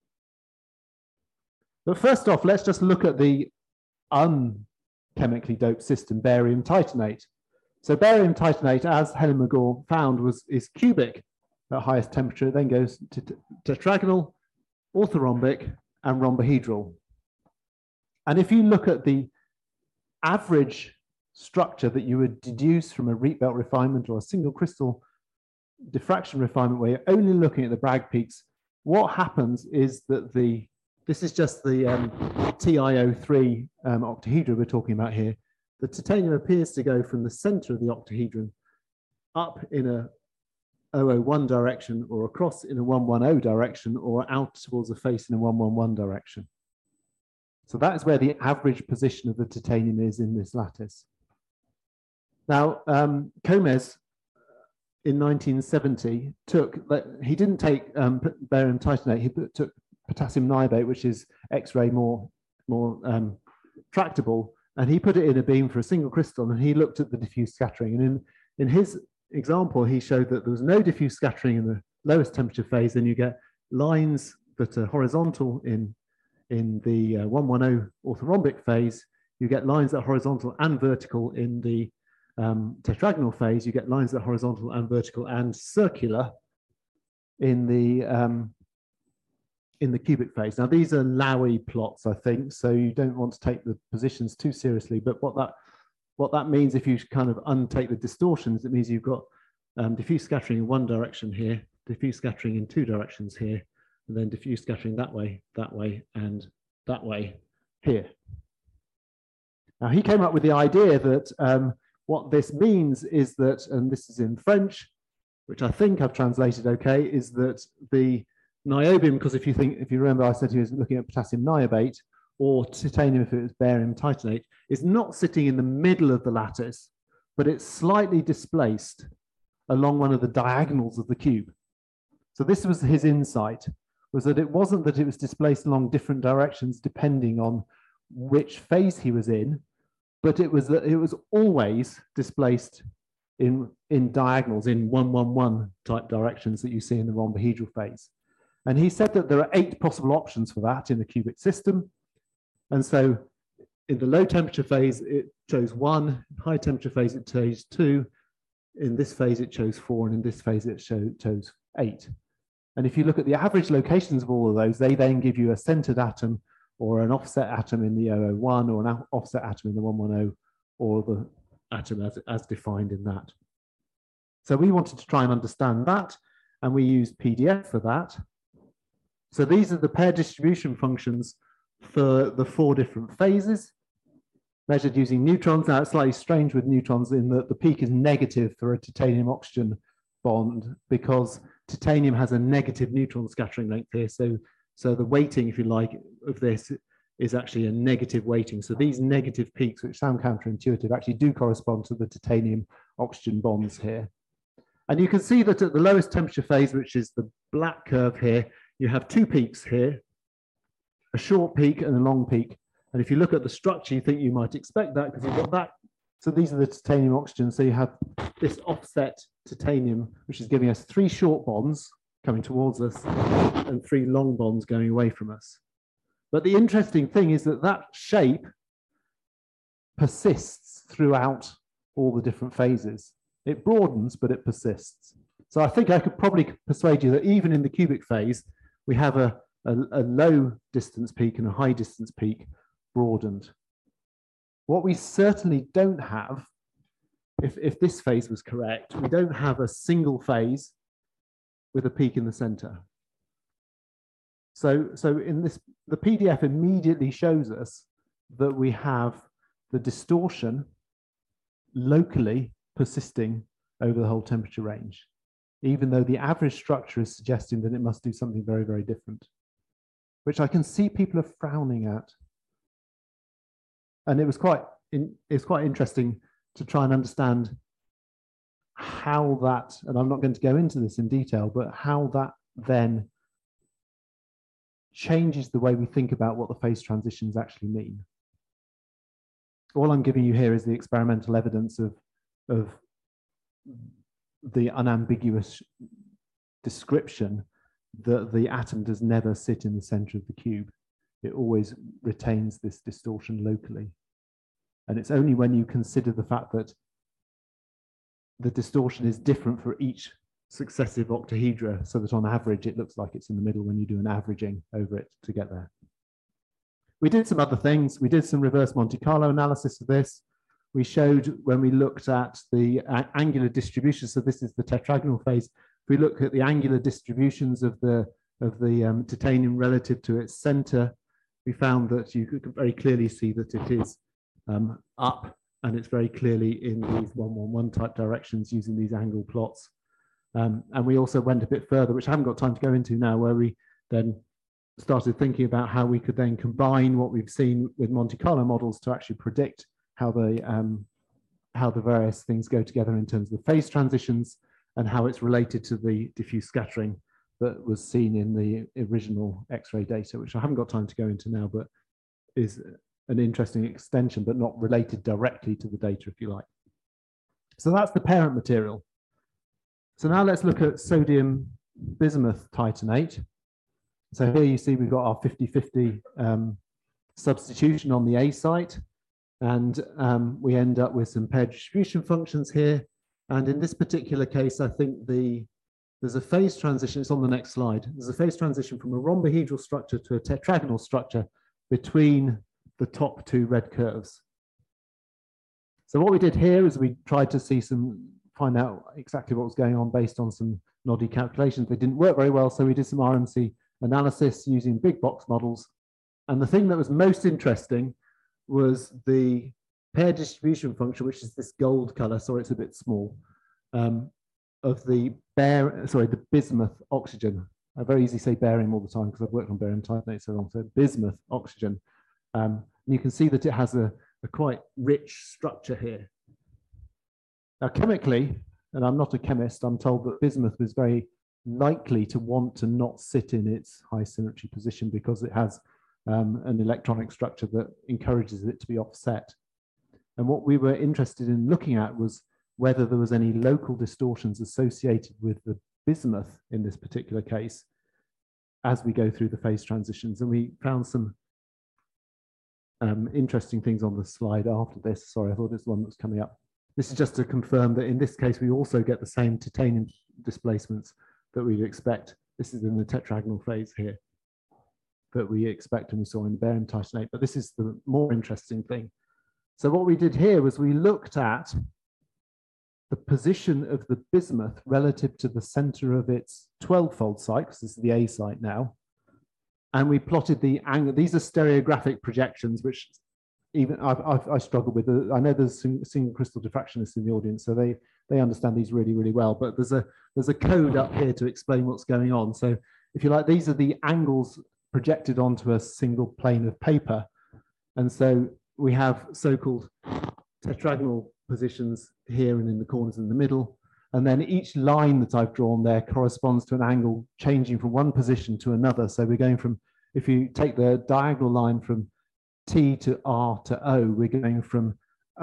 But first off, let's just look at the unchemically doped system, barium titanate. So barium titanate, as Helen McGaw found, is cubic at highest temperature, then goes to tetragonal, orthorhombic, and rhombohedral. And if you look at the average structure that you would deduce from a Rietveld refinement or a single crystal diffraction refinement, where you're only looking at the Bragg peaks, what happens is that this is just the TiO3 octahedra we're talking about here. The titanium appears to go from the center of the octahedron up in a 001 direction, or across in a 110 direction, or out towards the face in a 111 direction. So that is where the average position of the titanium is in this lattice. Now, Comez in 1970 he didn't take barium titanate, he took potassium niobate, which is X-ray more tractable, and he put it in a beam for a single crystal, and he looked at the diffuse scattering. And in his example, he showed that there was no diffuse scattering in the lowest temperature phase, and you get lines that are horizontal in the 110 orthorhombic phase. You get lines that are horizontal and vertical in the tetragonal phase. You get lines that are horizontal and vertical and circular in the cubic phase. Now, these are Lowy plots, I think, so you don't want to take the positions too seriously. But what that means, if you kind of untake the distortions, it means you've got diffuse scattering in one direction here, diffuse scattering in two directions here, and then diffuse scattering that way, and that way here. Now, he came up with the idea that what this means is that, and this is in French, which I think I've translated okay, is that the niobium, because if you remember, I said he was looking at potassium niobate, or titanium if it was barium titanate, is not sitting in the middle of the lattice, but it's slightly displaced along one of the diagonals of the cube. So this was his insight, was that it wasn't that it was displaced along different directions depending on which phase he was in, but it was that it was always displaced in diagonals, in 111 type directions that you see in the rhombohedral phase. And he said that there are 8 possible options for that in the cubic system. And so in the low temperature phase, it chose 1, high temperature phase, it chose 2, in this phase, it chose 4, and in this phase, it chose 8. And if you look at the average locations of all of those, they then give you a centered atom or an offset atom in the 001, or an offset atom in the 110, or the atom as defined in that. So we wanted to try and understand that, and we used PDF for that. So these are the pair distribution functions for the 4 different phases, measured using neutrons. Now, it's slightly strange with neutrons in that the peak is negative for a titanium-oxygen bond because titanium has a negative neutron scattering length here. So the weighting, if you like, of this is actually a negative weighting. So these negative peaks, which sound counterintuitive, actually do correspond to the titanium-oxygen bonds here. And you can see that at the lowest temperature phase, which is the black curve here, you have 2 peaks here, a short peak and a long peak. And if you look at the structure, you think you might expect that because you've got that. So these are the titanium oxygen. So you have this offset titanium, which is giving us 3 short bonds coming towards us and 3 long bonds going away from us. But the interesting thing is that that shape persists throughout all the different phases. It broadens, but it persists. So I think I could probably persuade you that even in the cubic phase, we have a low distance peak and a high distance peak broadened. What we certainly don't have, if this phase was correct, we don't have a single phase with a peak in the center. So in this, the PDF immediately shows us that we have the distortion locally persisting over the whole temperature range, even though the average structure is suggesting that it must do something very, very different, which I can see people are frowning at. And it's quite interesting to try and understand how that, and I'm not going to go into this in detail, but how that then changes the way we think about what the phase transitions actually mean. All I'm giving you here is the experimental evidence of the unambiguous description that the atom does never sit in the center of the cube. It always retains this distortion locally. And it's only when you consider the fact that the distortion is different for each successive octahedra, so that on average it looks like it's in the middle when you do an averaging over it to get there. We did some other things. We did some reverse Monte Carlo analysis of this. We showed when we looked at the angular distribution, so this is the tetragonal phase. If we look at the angular distributions of the titanium relative to its center, we found that you could very clearly see that it is up, and it's very clearly in these 1-1-1 type directions using these angle plots. And we also went a bit further, which I haven't got time to go into now, where we then started thinking about how we could then combine what we've seen with Monte Carlo models to actually predict how the various things go together in terms of the phase transitions and how it's related to the diffuse scattering that was seen in the original X-ray data, which I haven't got time to go into now, but is an interesting extension, but not related directly to the data, if you like. So that's the parent material. So now let's look at sodium bismuth titanate. So here you see we've got our 50-50 substitution on the A site, and we end up with some pair distribution functions here. And in this particular case, I think there's a phase transition. It's on the next slide. There's a phase transition from a rhombohedral structure to a tetragonal structure between the top 2 red curves. So what we did here is we tried to find out exactly what was going on based on some NODI calculations. They didn't work very well, so we did some RMC analysis using big box models. And the thing that was most interesting was the pair distribution function, which is this gold color, sorry, it's a bit small, of the bismuth oxygen. I very easily say barium all the time because I've worked on barium titanate so long, so bismuth oxygen. And you can see that it has a quite rich structure here. Now, chemically, and I'm not a chemist, I'm told that bismuth is very likely to want to not sit in its high symmetry position because it has an electronic structure that encourages it to be offset. And what we were interested in looking at was whether there was any local distortions associated with the bismuth in this particular case as we go through the phase transitions. And we found some interesting things on the slide after this. Sorry, I thought this one was coming up. This is just to confirm that in this case, we also get the same titanium displacements that we'd expect. This is in the tetragonal phase here that we expect and we saw in barium titanate, but this is the more interesting thing. So what we did here was we looked at the position of the bismuth relative to the center of its 12-fold site, because this is the A site now. And we plotted the angle. These are stereographic projections, which even I struggle with. I know there's single crystal diffractionists in the audience, so they understand these really, really well. But there's a code up here to explain what's going on. So if you like, these are the angles projected onto a single plane of paper. And so we have so-called tetragonal positions here and in the corners in the middle. And then each line that I've drawn there corresponds to an angle changing from one position to another. So we're going from, if you take the diagonal line from T to R to O, we're going from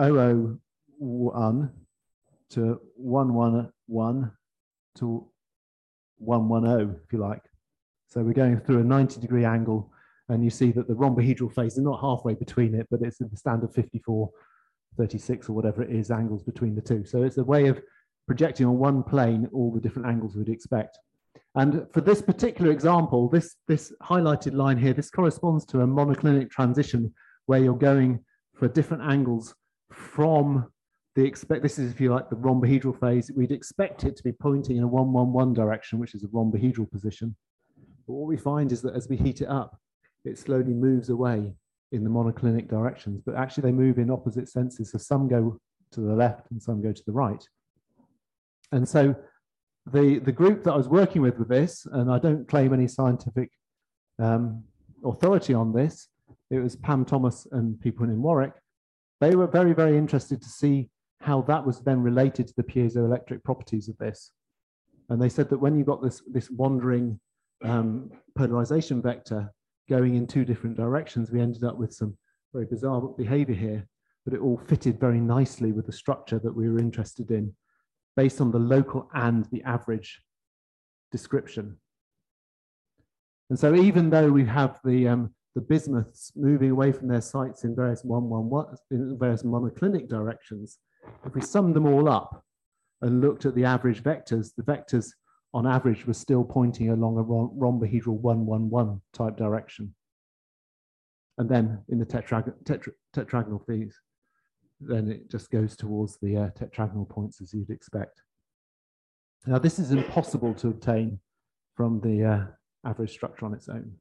001 to 111 to 110, if you like. So we're going through a 90-degree angle, and you see that the rhombohedral phase is not halfway between it, but it's in the standard 54, 36, or whatever it is, angles between the two. So it's a way of projecting on one plane all the different angles we'd expect. And for this particular example, this highlighted line here, this corresponds to a monoclinic transition where you're going for different angles from the this is, if you like, the rhombohedral phase. We'd expect it to be pointing in a 111 direction, which is a rhombohedral position. But what we find is that as we heat it up, it slowly moves away in the monoclinic directions, but actually they move in opposite senses. So some go to the left and some go to the right. And so the group that I was working with this, and I don't claim any scientific authority on this, it was Pam Thomas and people in Warwick. They were very, very interested to see how that was then related to the piezoelectric properties of this. And they said that when you got this wandering polarization vector going in two different directions, we ended up with some very bizarre behavior here, but it all fitted very nicely with the structure that we were interested in, based on the local and the average description. And so even though we have the bismuths moving away from their sites in various various monoclinic directions, if we summed them all up and looked at the average vectors, the vectors on average were still pointing along a rhombohedral 111 type direction. And then in the tetragonal phase, then it just goes towards the tetragonal points as you'd expect. Now, this is impossible to obtain from the average structure on its own.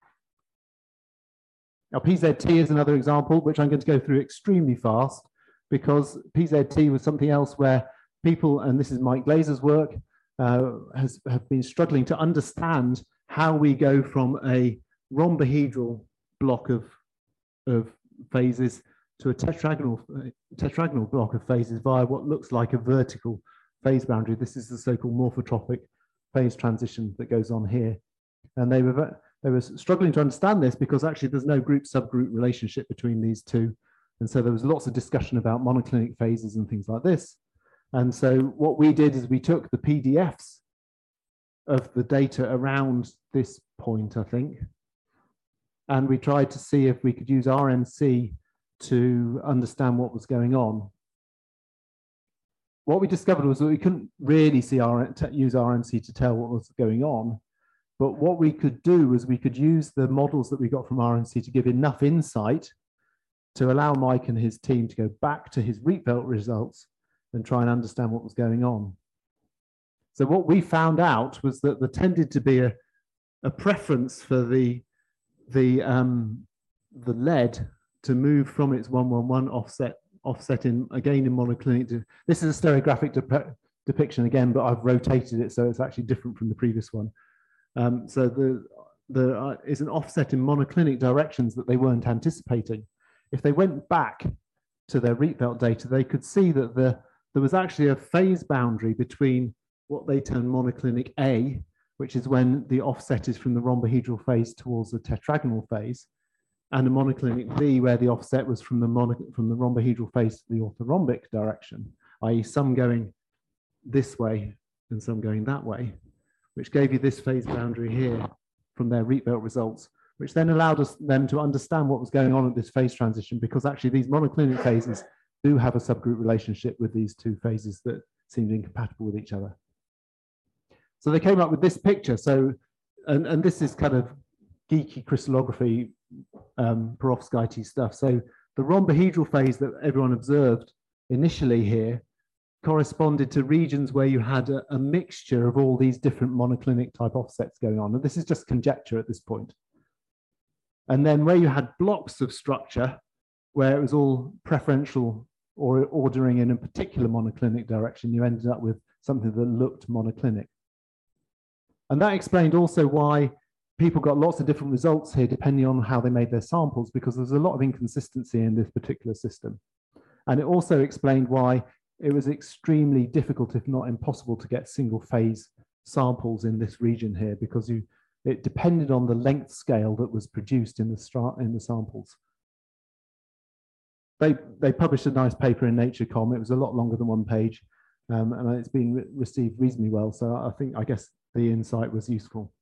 Now, PZT is another example, which I'm going to go through extremely fast, because PZT was something else where people, and this is Mike Glazer's work, have been struggling to understand how we go from a rhombohedral block of phases to a tetragonal block of phases via what looks like a vertical phase boundary. This is the so-called morphotropic phase transition that goes on here. And they were struggling to understand this because actually there's no group-subgroup relationship between these two. And so there was lots of discussion about monoclinic phases and things like this. And so what we did is we took the PDFs of the data around this point, I think, and we tried to see if we could use RMC to understand what was going on. What we discovered was that we couldn't really use RMC to tell what was going on, but what we could do was we could use the models that we got from RMC to give enough insight to allow Mike and his team to go back to his Rietveld results and try and understand what was going on. So what we found out was that there tended to be a preference for the lead to move from its 111 offset in, again, in monoclinic. This is a stereographic depiction again, but I've rotated it so it's actually different from the previous one. So there is an offset in monoclinic directions that they weren't anticipating. If they went back to their Rietveld data, they could see that there was actually a phase boundary between what they term monoclinic A, which is when the offset is from the rhombohedral phase towards the tetragonal phase, and a monoclinic B, where the offset was from the rhombohedral phase to the orthorhombic direction, i.e. some going this way and some going that way, which gave you this phase boundary here from their Rietveld results, which then allowed them to understand what was going on at this phase transition, because actually these monoclinic phases do have a subgroup relationship with these two phases that seemed incompatible with each other. So they came up with this picture. So, and this is kind of geeky crystallography, perovskite stuff. So the rhombohedral phase that everyone observed initially here corresponded to regions where you had a mixture of all these different monoclinic type offsets going on. And this is just conjecture at this point. And then where you had blocks of structure, where it was all preferential or ordering in a particular monoclinic direction, you ended up with something that looked monoclinic. And that explained also why people got lots of different results here depending on how they made their samples, because there's a lot of inconsistency in this particular system. And it also explained why it was extremely difficult, if not impossible, to get single phase samples in this region here, because it depended on the length scale that was produced in the samples. They published a nice paper in Nature.com. It was a lot longer than one page, and it's been received reasonably well. So I guess the insight was useful.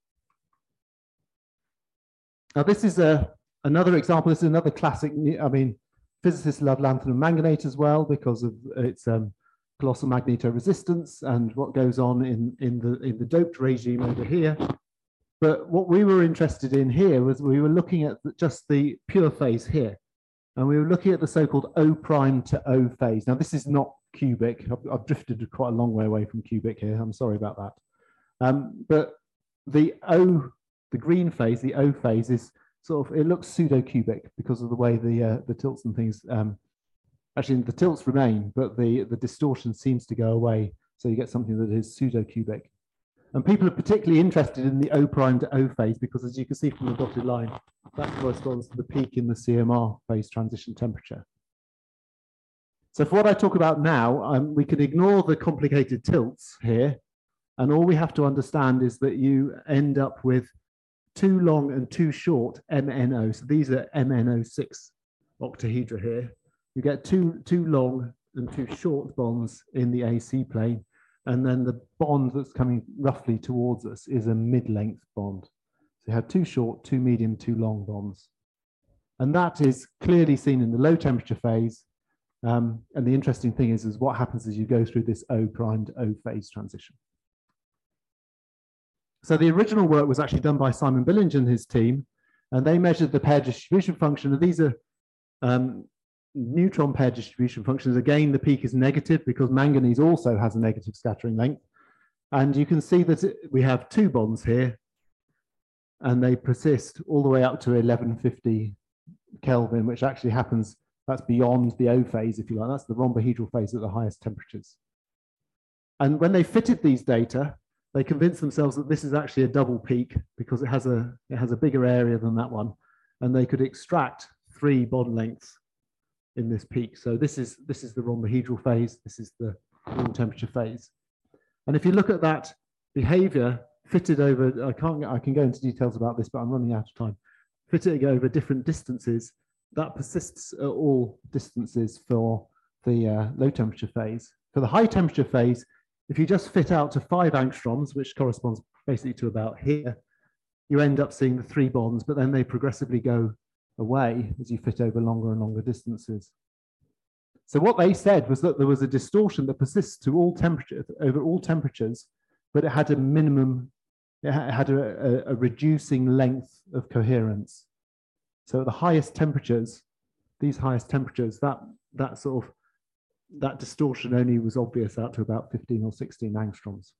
Now this is another example. This is another classic. I mean, physicists love lanthanum manganate as well because of its colossal magnetoresistance and what goes on in the doped regime over here. But what we were interested in here was we were looking at just the pure phase here. And we were looking at the so-called O prime to O phase. Now, this is not cubic. I've drifted quite a long way away from cubic here. I'm sorry about that. But the green phase, the O phase, is sort of, it looks pseudo-cubic because of the way the tilts and things, actually the tilts remain, but the distortion seems to go away. So you get something that is pseudo-cubic. And people are particularly interested in the O prime to O phase because, as you can see from the dotted line, that corresponds to the peak in the CMR phase transition temperature. So for what I talk about now, we can ignore the complicated tilts here. And all we have to understand is that you end up with too long and too short MNO. So these are MNO6 octahedra here. You get too long and too short bonds in the AC plane. And then the bond that's coming roughly towards us is a mid-length bond. So you have too short, too medium, too long bonds. And that is clearly seen in the low temperature phase. And the interesting thing is what happens as you go through this O prime to O phase transition. So the original work was actually done by Simon Billinge and his team, and they measured the pair distribution function. And these are neutron pair distribution functions. Again, the peak is negative because manganese also has a negative scattering length. And you can see that we have two bonds here, and they persist all the way up to 1150 Kelvin, which actually happens, that's beyond the O phase, if you like. That's the rhombohedral phase at the highest temperatures. And when they fitted these data, they convinced themselves that this is actually a double peak because it has a bigger area than that one. And they could extract 3 bond lengths in this peak. So this is the rhombohedral phase. This is the room temperature phase. And if you look at that behavior fitted over, I can go into details about this, but I'm running out of time. Fitting over different distances, that persists at all distances for the low temperature phase. For the high temperature phase, if you just fit out to 5 angstroms, which corresponds basically to about here, you end up seeing the 3 bonds, but then they progressively go away as you fit over longer and longer distances. So what they said was that there was a distortion that persists to all temperatures, over all temperatures, but it had a minimum, it had a reducing length of coherence. So at the highest temperatures, these highest temperatures, that distortion only was obvious out to about 15 or 16 angstroms.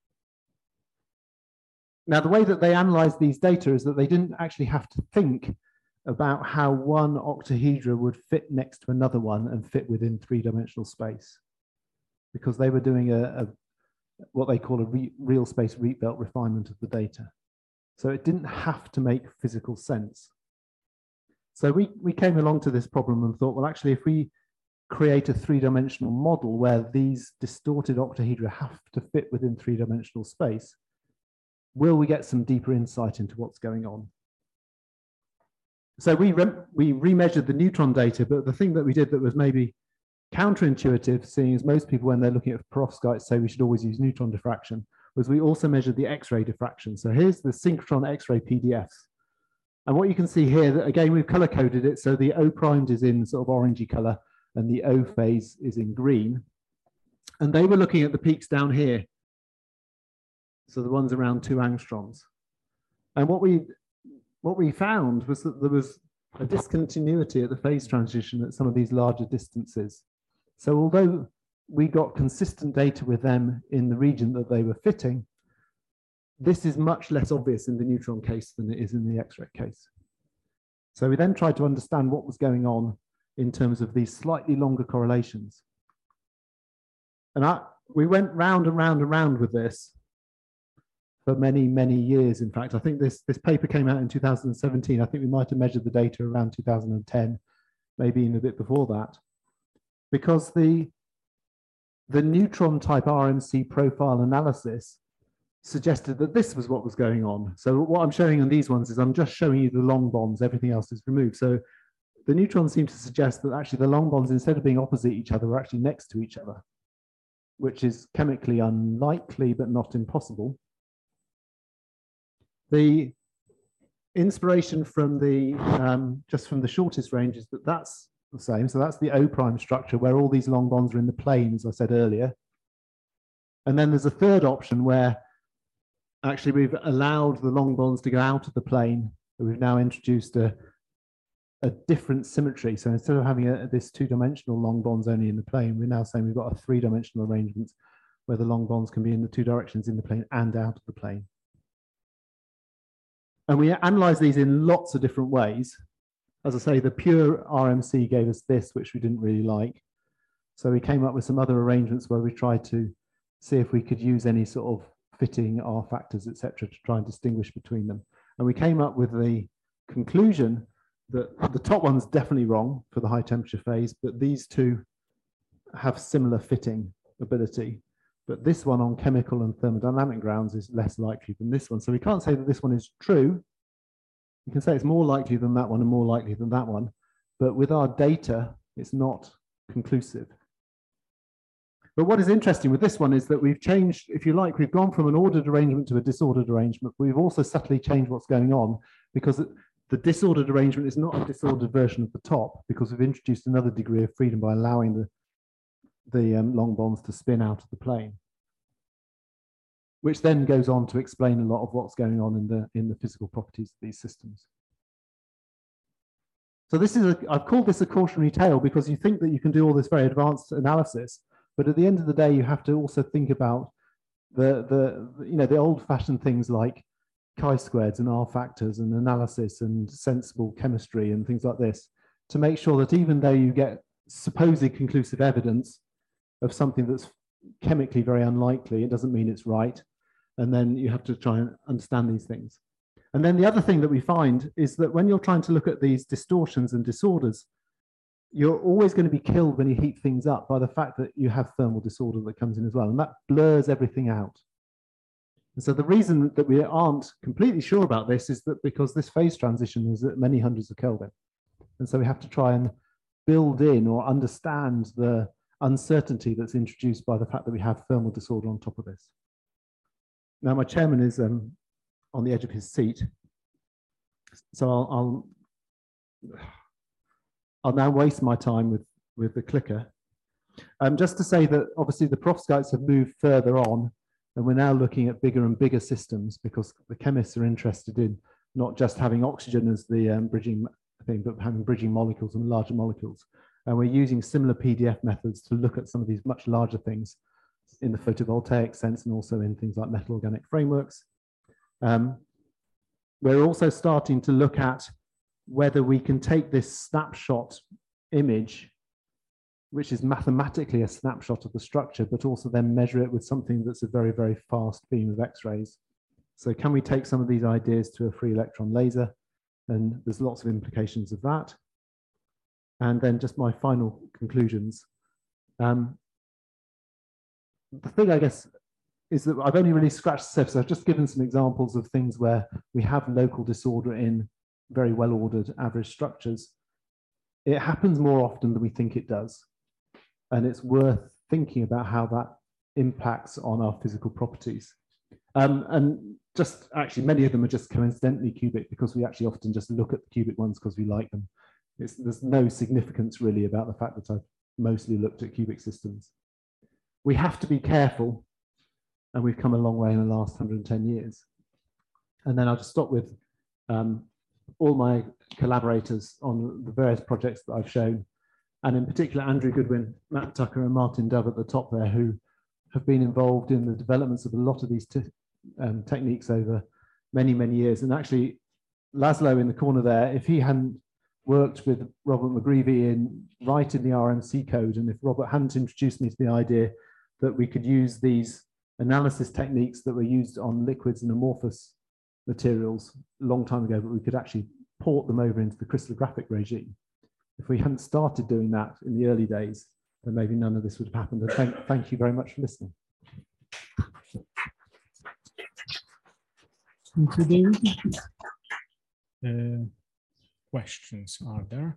Now, the way that they analyzed these data is that they didn't actually have to think about how one octahedra would fit next to another one and fit within 3-dimensional space, because they were doing what they call a real space Rietveld refinement of the data. So it didn't have to make physical sense. So we came along to this problem and thought, well, actually, if we create a 3-dimensional model where these distorted octahedra have to fit within 3-dimensional space, will we get some deeper insight into what's going on? So we remeasured the neutron data, but the thing that we did that was maybe counterintuitive, seeing as most people, when they're looking at perovskites, say we should always use neutron diffraction, was we also measured the X-ray diffraction. So here's the synchrotron X-ray PDFs. And what you can see here, that again, we've color coded it. So the O primed is in sort of orangey color and the O phase is in green. And they were looking at the peaks down here. So the ones around 2 angstroms. And what we found was that there was a discontinuity at the phase transition at some of these larger distances. So although we got consistent data with them in the region that they were fitting, this is much less obvious in the neutron case than it is in the X-ray case. So we then tried to understand what was going on in terms of these slightly longer correlations. And we went round and round and round with this for many, many years. In fact, I think this paper came out in 2017. I think we might have measured the data around 2010, maybe even a bit before that, because the neutron type RMC profile analysis suggested that this was what was going on. So what I'm showing on these ones is I'm just showing you the long bonds, everything else is removed. So the neutrons seem to suggest that actually the long bonds, instead of being opposite each other, are actually next to each other, which is chemically unlikely, but not impossible. The inspiration from the, just from the shortest range is that that's the same. So that's the O prime structure where all these long bonds are in the plane, as I said earlier. And then there's a third option where actually we've allowed the long bonds to go out of the plane. We've now introduced a different symmetry. So instead of having this two-dimensional long bonds only in the plane, we're now saying we've got a three-dimensional arrangement where the long bonds can be in the two directions, in the plane and out of the plane. And we analyze these in lots of different ways. As I say, the pure RMC gave us this, which we didn't really like. So we came up with some other arrangements where we tried to see if we could use any sort of fitting R factors, etc., to try and distinguish between them. And we came up with the conclusion that the top one's definitely wrong for the high temperature phase, but these two have similar fitting ability. But this one on chemical and thermodynamic grounds is less likely than this one. So we can't say that this one is true. You can say it's more likely than that one and more likely than that one. But with our data, it's not conclusive. But what is interesting with this one is that we've changed, if you like, we've gone from an ordered arrangement to a disordered arrangement. But we've also subtly changed what's going on, because the disordered arrangement is not a disordered version of the top, because we've introduced another degree of freedom by allowing the long bonds to spin out of the plane, which then goes on to explain a lot of what's going on in the physical properties of these systems. So this is I've called this a cautionary tale, because you think that you can do all this very advanced analysis, but at the end of the day, you have to also think about the old-fashioned things like chi-squareds and R factors and analysis and sensible chemistry and things like this, to make sure that even though you get supposed conclusive evidence of something that's chemically very unlikely, it doesn't mean it's right. And then you have to try and understand these things. And then the other thing that we find is that when you're trying to look at these distortions and disorders, you're always going to be killed when you heat things up by the fact that you have thermal disorder that comes in as well. And that blurs everything out. And so the reason that we aren't completely sure about this is that because this phase transition is at many hundreds of Kelvin. And so we have to try and build in or understand the uncertainty that's introduced by the fact that we have thermal disorder on top of this. Now, my chairman is on the edge of his seat. So I'll now waste my time with the clicker. Just to say that obviously the perovskites have moved further on, and we're now looking at bigger and bigger systems, because the chemists are interested in not just having oxygen as the bridging thing, but having bridging molecules and larger molecules. And we're using similar PDF methods to look at some of these much larger things in the photovoltaic sense, and also in things like metal organic frameworks. We're also starting to look at whether we can take this snapshot image, which is mathematically a snapshot of the structure, but also then measure it with something that's a very, very fast beam of X-rays. So can we take some of these ideas to a free electron laser? And there's lots of implications of that. And then just my final conclusions. The thing, I guess, is that I've only really scratched the surface. I've just given some examples of things where we have local disorder in very well-ordered average structures. It happens more often than we think it does. And it's worth thinking about how that impacts on our physical properties. And just actually, many of them are just coincidentally cubic, because we actually often just look at the cubic ones because we like them. There's no significance really about the fact that I've mostly looked at cubic systems. We have to be careful, and we've come a long way in the last 110 years. And then I'll just stop with all my collaborators on the various projects that I've shown. and in particular Andrew Goodwin, Matt Tucker and Martin Dove at the top there, who have been involved in the developments of a lot of these techniques over many, many years. And actually, Laszlo in the corner there, if he hadn't worked with Robert McGreevy in writing the RMC code, and if Robert hadn't introduced me to the idea that we could use these analysis techniques that were used on liquids and amorphous materials a long time ago, but we could actually port them over into the crystallographic regime. If we hadn't started doing that in the early days, then maybe none of this would have happened. And thank you very much for listening. Thank you, David. Questions are there?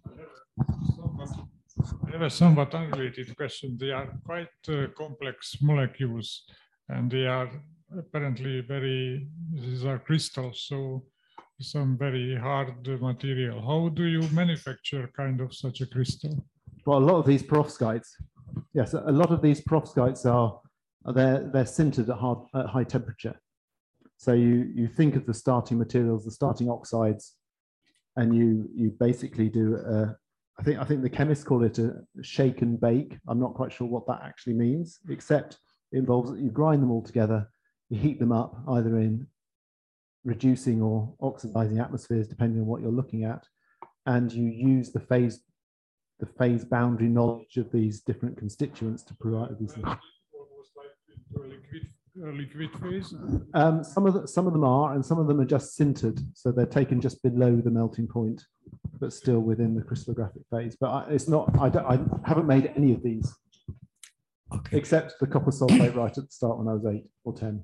I have a somewhat unrelated question. They are quite complex molecules, and they are apparently these are crystals, so some very hard material. How do you manufacture kind of such a crystal? Well, a lot of these perovskites, yes, a lot of these perovskites they're sintered at high temperature. So you think of the starting materials, the starting oxides, and you basically do I think the chemists call it a shake and bake. I'm not quite sure what that actually means, except it involves that you grind them all together, you heat them up either in reducing or oxidizing atmospheres, depending on what you're looking at, and you use the phase boundary knowledge of these different constituents to provide these things. Almost like liquid phase? Some of them are, and some of them are just sintered, so they're taken just below the melting point, but still within the crystallographic phase. But it's not. I haven't made any of these, except the copper sulfate right at the start when I was 8 or 10.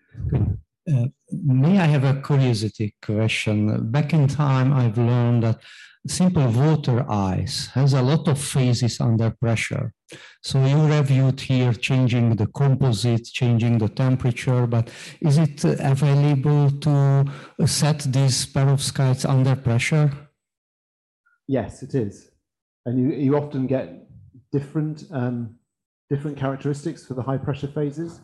May I have a curiosity question? Back in time, I've learned that simple water ice has a lot of phases under pressure. So you reviewed here changing the composite, changing the temperature, but is it available to set these perovskites under pressure? Yes, it is. And you often get different characteristics for the high pressure phases.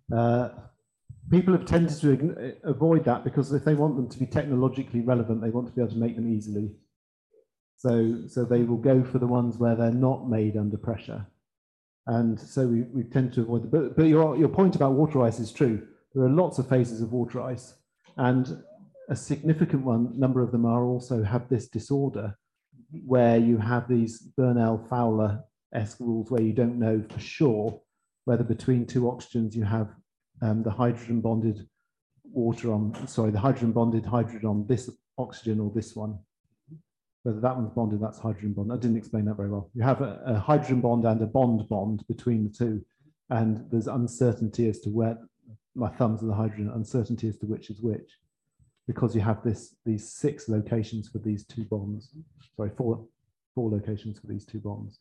People have tended to avoid that because if they want them to be technologically relevant, they want to be able to make them easily. So they will go for the ones where they're not made under pressure. And so we tend to avoid them. But your point about water ice is true. There are lots of phases of water ice, and a significant number of them also have this disorder where you have these Bernal-Fowler-esque rules where you don't know for sure whether between two oxygens you have the hydrogen bonded the hydrogen bonded hydrogen on this oxygen or this one. Whether that one's bonded, that's hydrogen bond. I didn't explain that very well. You have a hydrogen bond and a bond between the two, and there's uncertainty as to where my thumbs are the hydrogen, uncertainty as to which is which, because you have these 6 locations for these 2 bonds. Sorry, 4 locations for these 2 bonds.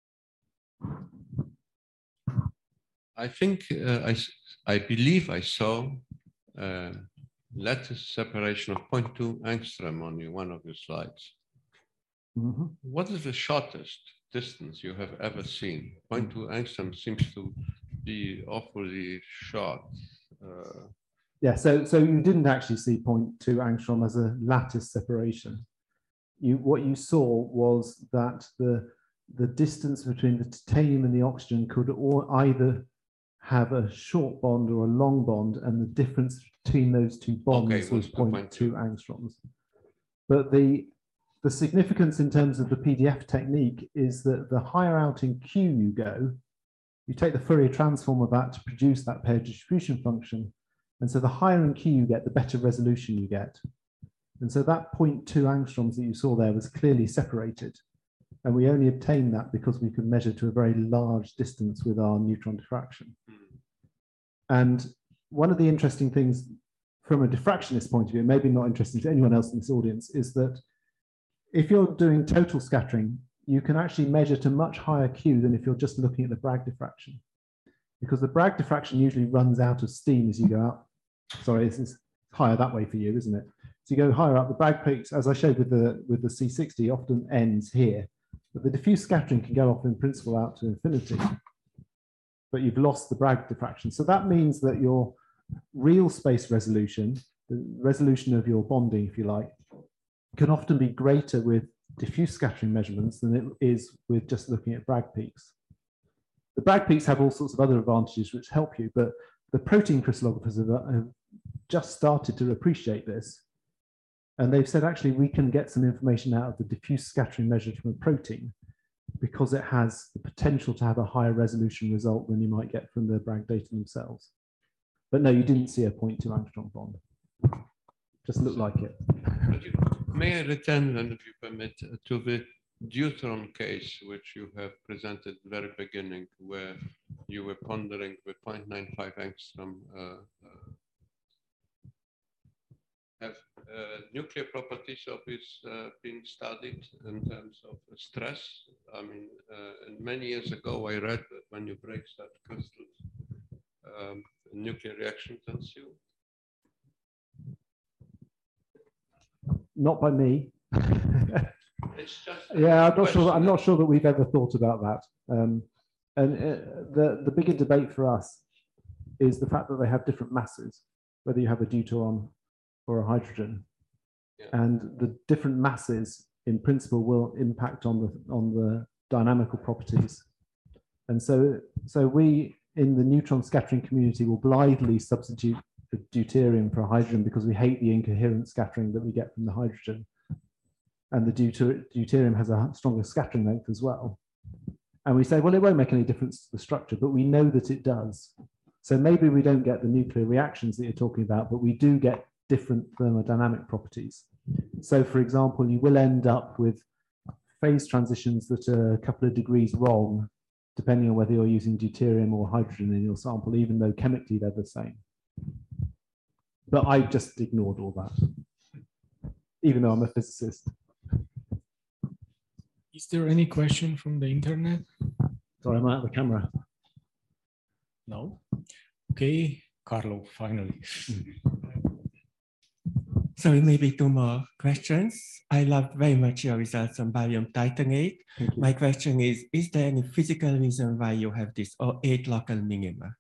I think I believe I saw lattice separation of 0.2 angstrom on one of your slides. Mm-hmm. What is the shortest distance you have ever seen? 0.2 angstrom seems to be awfully short. Yeah, so you didn't actually see 0.2 angstrom as a lattice separation. What you saw was that the distance between the titanium and the oxygen could either have a short bond or a long bond, and the difference between those 2 bonds was 0.2 angstroms. But the significance in terms of the PDF technique is that the higher out in Q you go, you take the Fourier transform of that to produce that pair distribution function. And so the higher in Q you get, the better resolution you get. And so that 0.2 angstroms that you saw there was clearly separated. And we only obtained that because we could measure to a very large distance with our neutron diffraction. And one of the interesting things from a diffractionist point of view, maybe not interesting to anyone else in this audience, is that if you're doing total scattering, you can actually measure to much higher Q than if you're just looking at the Bragg diffraction. Because the Bragg diffraction usually runs out of steam as you go up. Sorry, this is higher that way for you, isn't it? So you go higher up, the Bragg peaks, as I showed with the C60, often ends here. But the diffuse scattering can go off in principle out to infinity. But you've lost the Bragg diffraction. So that means that your real space resolution, the resolution of your bonding, if you like, can often be greater with diffuse scattering measurements than it is with just looking at Bragg peaks. The Bragg peaks have all sorts of other advantages which help you, but the protein crystallographers have just started to appreciate this. And they've said, actually, we can get some information out of the diffuse scattering measured from a protein because it has the potential to have a higher resolution result than you might get from the Bragg data themselves. But no, you didn't see a 0.2 angstrom bond. Just looked like it. May I return, then, if you permit, to the deuteron case, which you have presented at the very beginning, where you were pondering the 0.95 angstrom. Have nuclear properties of this been studied in terms of stress? I mean, many years ago, I read that when you break such crystals, nuclear reactions ensue. Not by me. It's just Yeah, I'm not sure that we've ever thought about that. And the bigger debate for us is the fact that they have different masses, whether you have a deuteron or a hydrogen, and the different masses in principle will impact on the dynamical properties. And so we in the neutron scattering community will blithely substitute the deuterium for hydrogen because we hate the incoherent scattering that we get from the hydrogen. And the deuterium has a stronger scattering length as well. And we say, well, it won't make any difference to the structure, but we know that it does. So maybe we don't get the nuclear reactions that you're talking about, but we do get different thermodynamic properties. So for example, you will end up with phase transitions that are a couple of degrees wrong, depending on whether you're using deuterium or hydrogen in your sample, even though chemically they're the same. But I just ignored all that, even though I'm a physicist. Is there any question from the internet? Sorry, I'm out of the camera. No? Okay, Carlo, finally. So maybe two more questions. I love very much your results on barium titanate. My question is there any physical reason why you have this 8 local minima?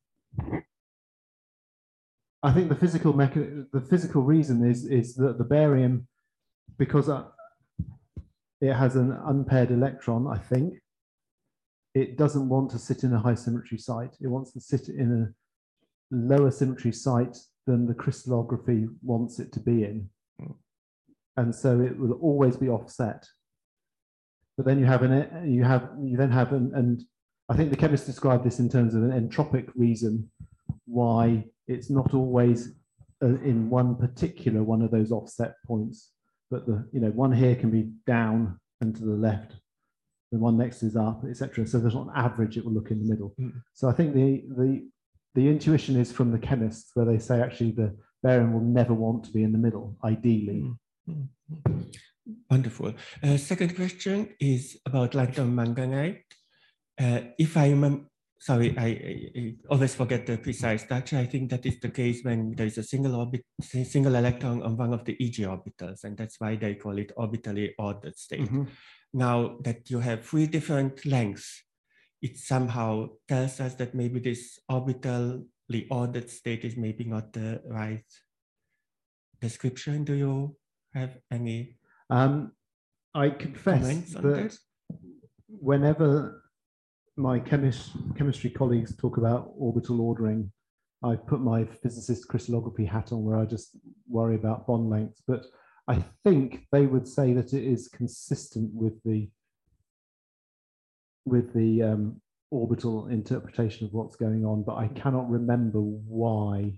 I think the physical reason is that the barium, because it has an unpaired electron, I think, it doesn't want to sit in a high symmetry site. It wants to sit in a lower symmetry site than the crystallography wants it to be in. And so it will always be offset. But then you then have and I think the chemists describe this in terms of an entropic reason why it's not always in one particular one of those offset points, but one here can be down and to the left, the one next is up, etc. So there's not an average; it will look in the middle. So I think the intuition is from the chemists, where they say actually the barium will never want to be in the middle, ideally. Wonderful. Second question is about lanthanum manganite. If I remember, sorry, I always forget the precise structure. I think that is the case when there is a single electron on one of the EG orbitals, and that's why they call it orbitally ordered state. Now that you have 3 different lengths, it somehow tells us that maybe this orbitally ordered state is maybe not the right description. Do you have any I confess that whenever my chemistry colleagues talk about orbital ordering, I put my physicist crystallography hat on, where I just worry about bond lengths. But I think they would say that it is consistent with the orbital interpretation of what's going on, but I cannot remember why.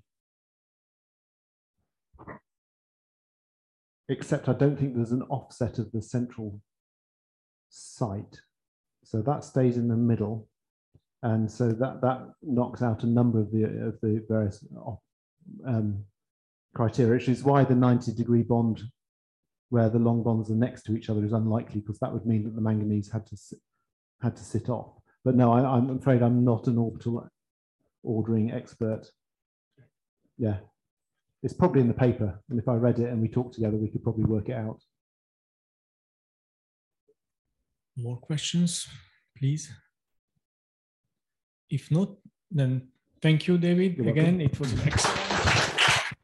Except I don't think there's an offset of the central site. So that stays in the middle. And so that knocks out a number of the various criteria, which is why the 90-degree bond where the long bonds are next to each other is unlikely, because that would mean that the manganese had to sit off. But no, I'm afraid I'm not an orbital ordering expert. Yeah, it's probably in the paper, and if I read it and we talked together, we could probably work it out. More questions, please? If not, then thank you, David. Again, it was excellent.